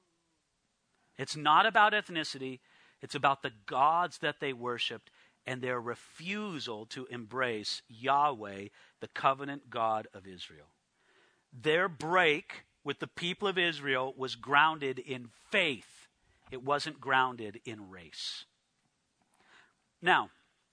It's not about ethnicity. It's about the gods that they worshiped and their refusal to embrace Yahweh, the covenant God of Israel. Their break with the people of Israel was grounded in faith. It wasn't grounded in race. Now,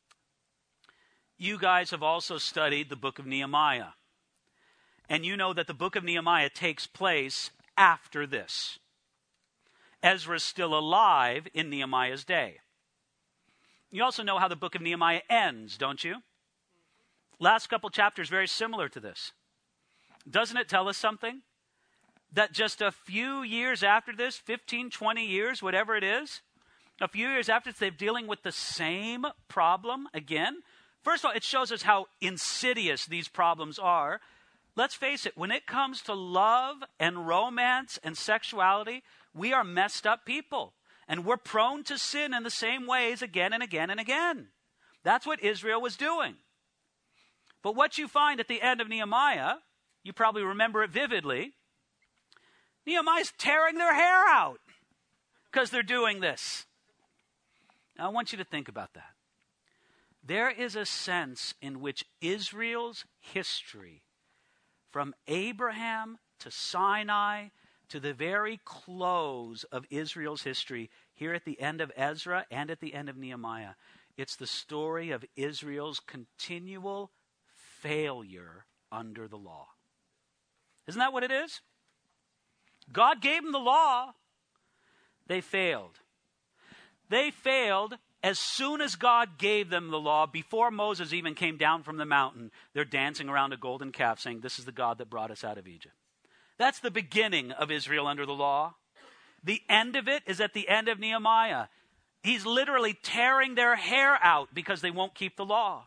you guys have also studied the book of Nehemiah. And you know that the book of Nehemiah takes place after this. Ezra's still alive in Nehemiah's day. You also know how the book of Nehemiah ends, don't you? Last couple chapters very similar to this. Doesn't it tell us something? That just a few years after this, fifteen, twenty years, whatever it is, A few years after, they're dealing with the same problem again. First of all, it shows us how insidious these problems are. Let's face it, when it comes to love and romance and sexuality, we are messed up people. And we're prone to sin in the same ways again and again and again. That's what Israel was doing. But what you find at the end of Nehemiah, you probably remember it vividly, Nehemiah's tearing their hair out because they're doing this. Now, I want you to think about that. There is a sense in which Israel's history, from Abraham to Sinai to the very close of Israel's history, here at the end of Ezra and at the end of Nehemiah, it's the story of Israel's continual failure under the law. Isn't that what it is? God gave them the law. They failed. They failed as soon as God gave them the law. Before Moses even came down from the mountain, they're dancing around a golden calf saying, "This is the God that brought us out of Egypt." That's the beginning of Israel under the law. The end of it is at the end of Nehemiah. He's literally tearing their hair out because they won't keep the law.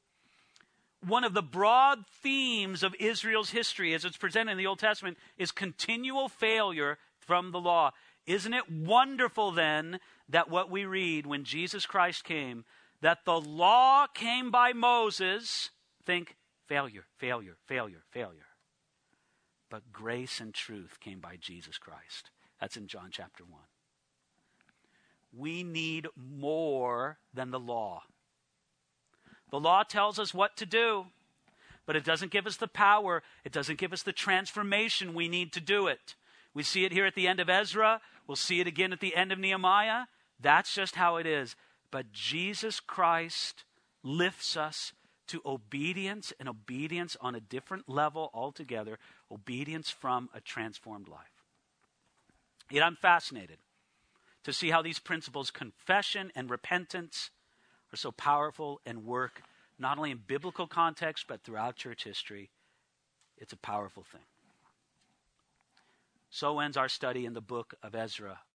One of the broad themes of Israel's history as it's presented in the Old Testament is continual failure from the law. Isn't it wonderful then that what we read when Jesus Christ came, that the law came by Moses, think failure, failure, failure, failure. But grace and truth came by Jesus Christ. That's in John chapter one. We need more than the law. The law tells us what to do, but it doesn't give us the power. It doesn't give us the transformation we need to do it. We see it here at the end of Ezra. We'll see it again at the end of Nehemiah. That's just how it is. But Jesus Christ lifts us to obedience, and obedience on a different level altogether, obedience from a transformed life. Yet I'm fascinated to see how these principles, confession and repentance, are so powerful and work not only in biblical context, but throughout church history. It's a powerful thing. So ends our study in the book of Ezra.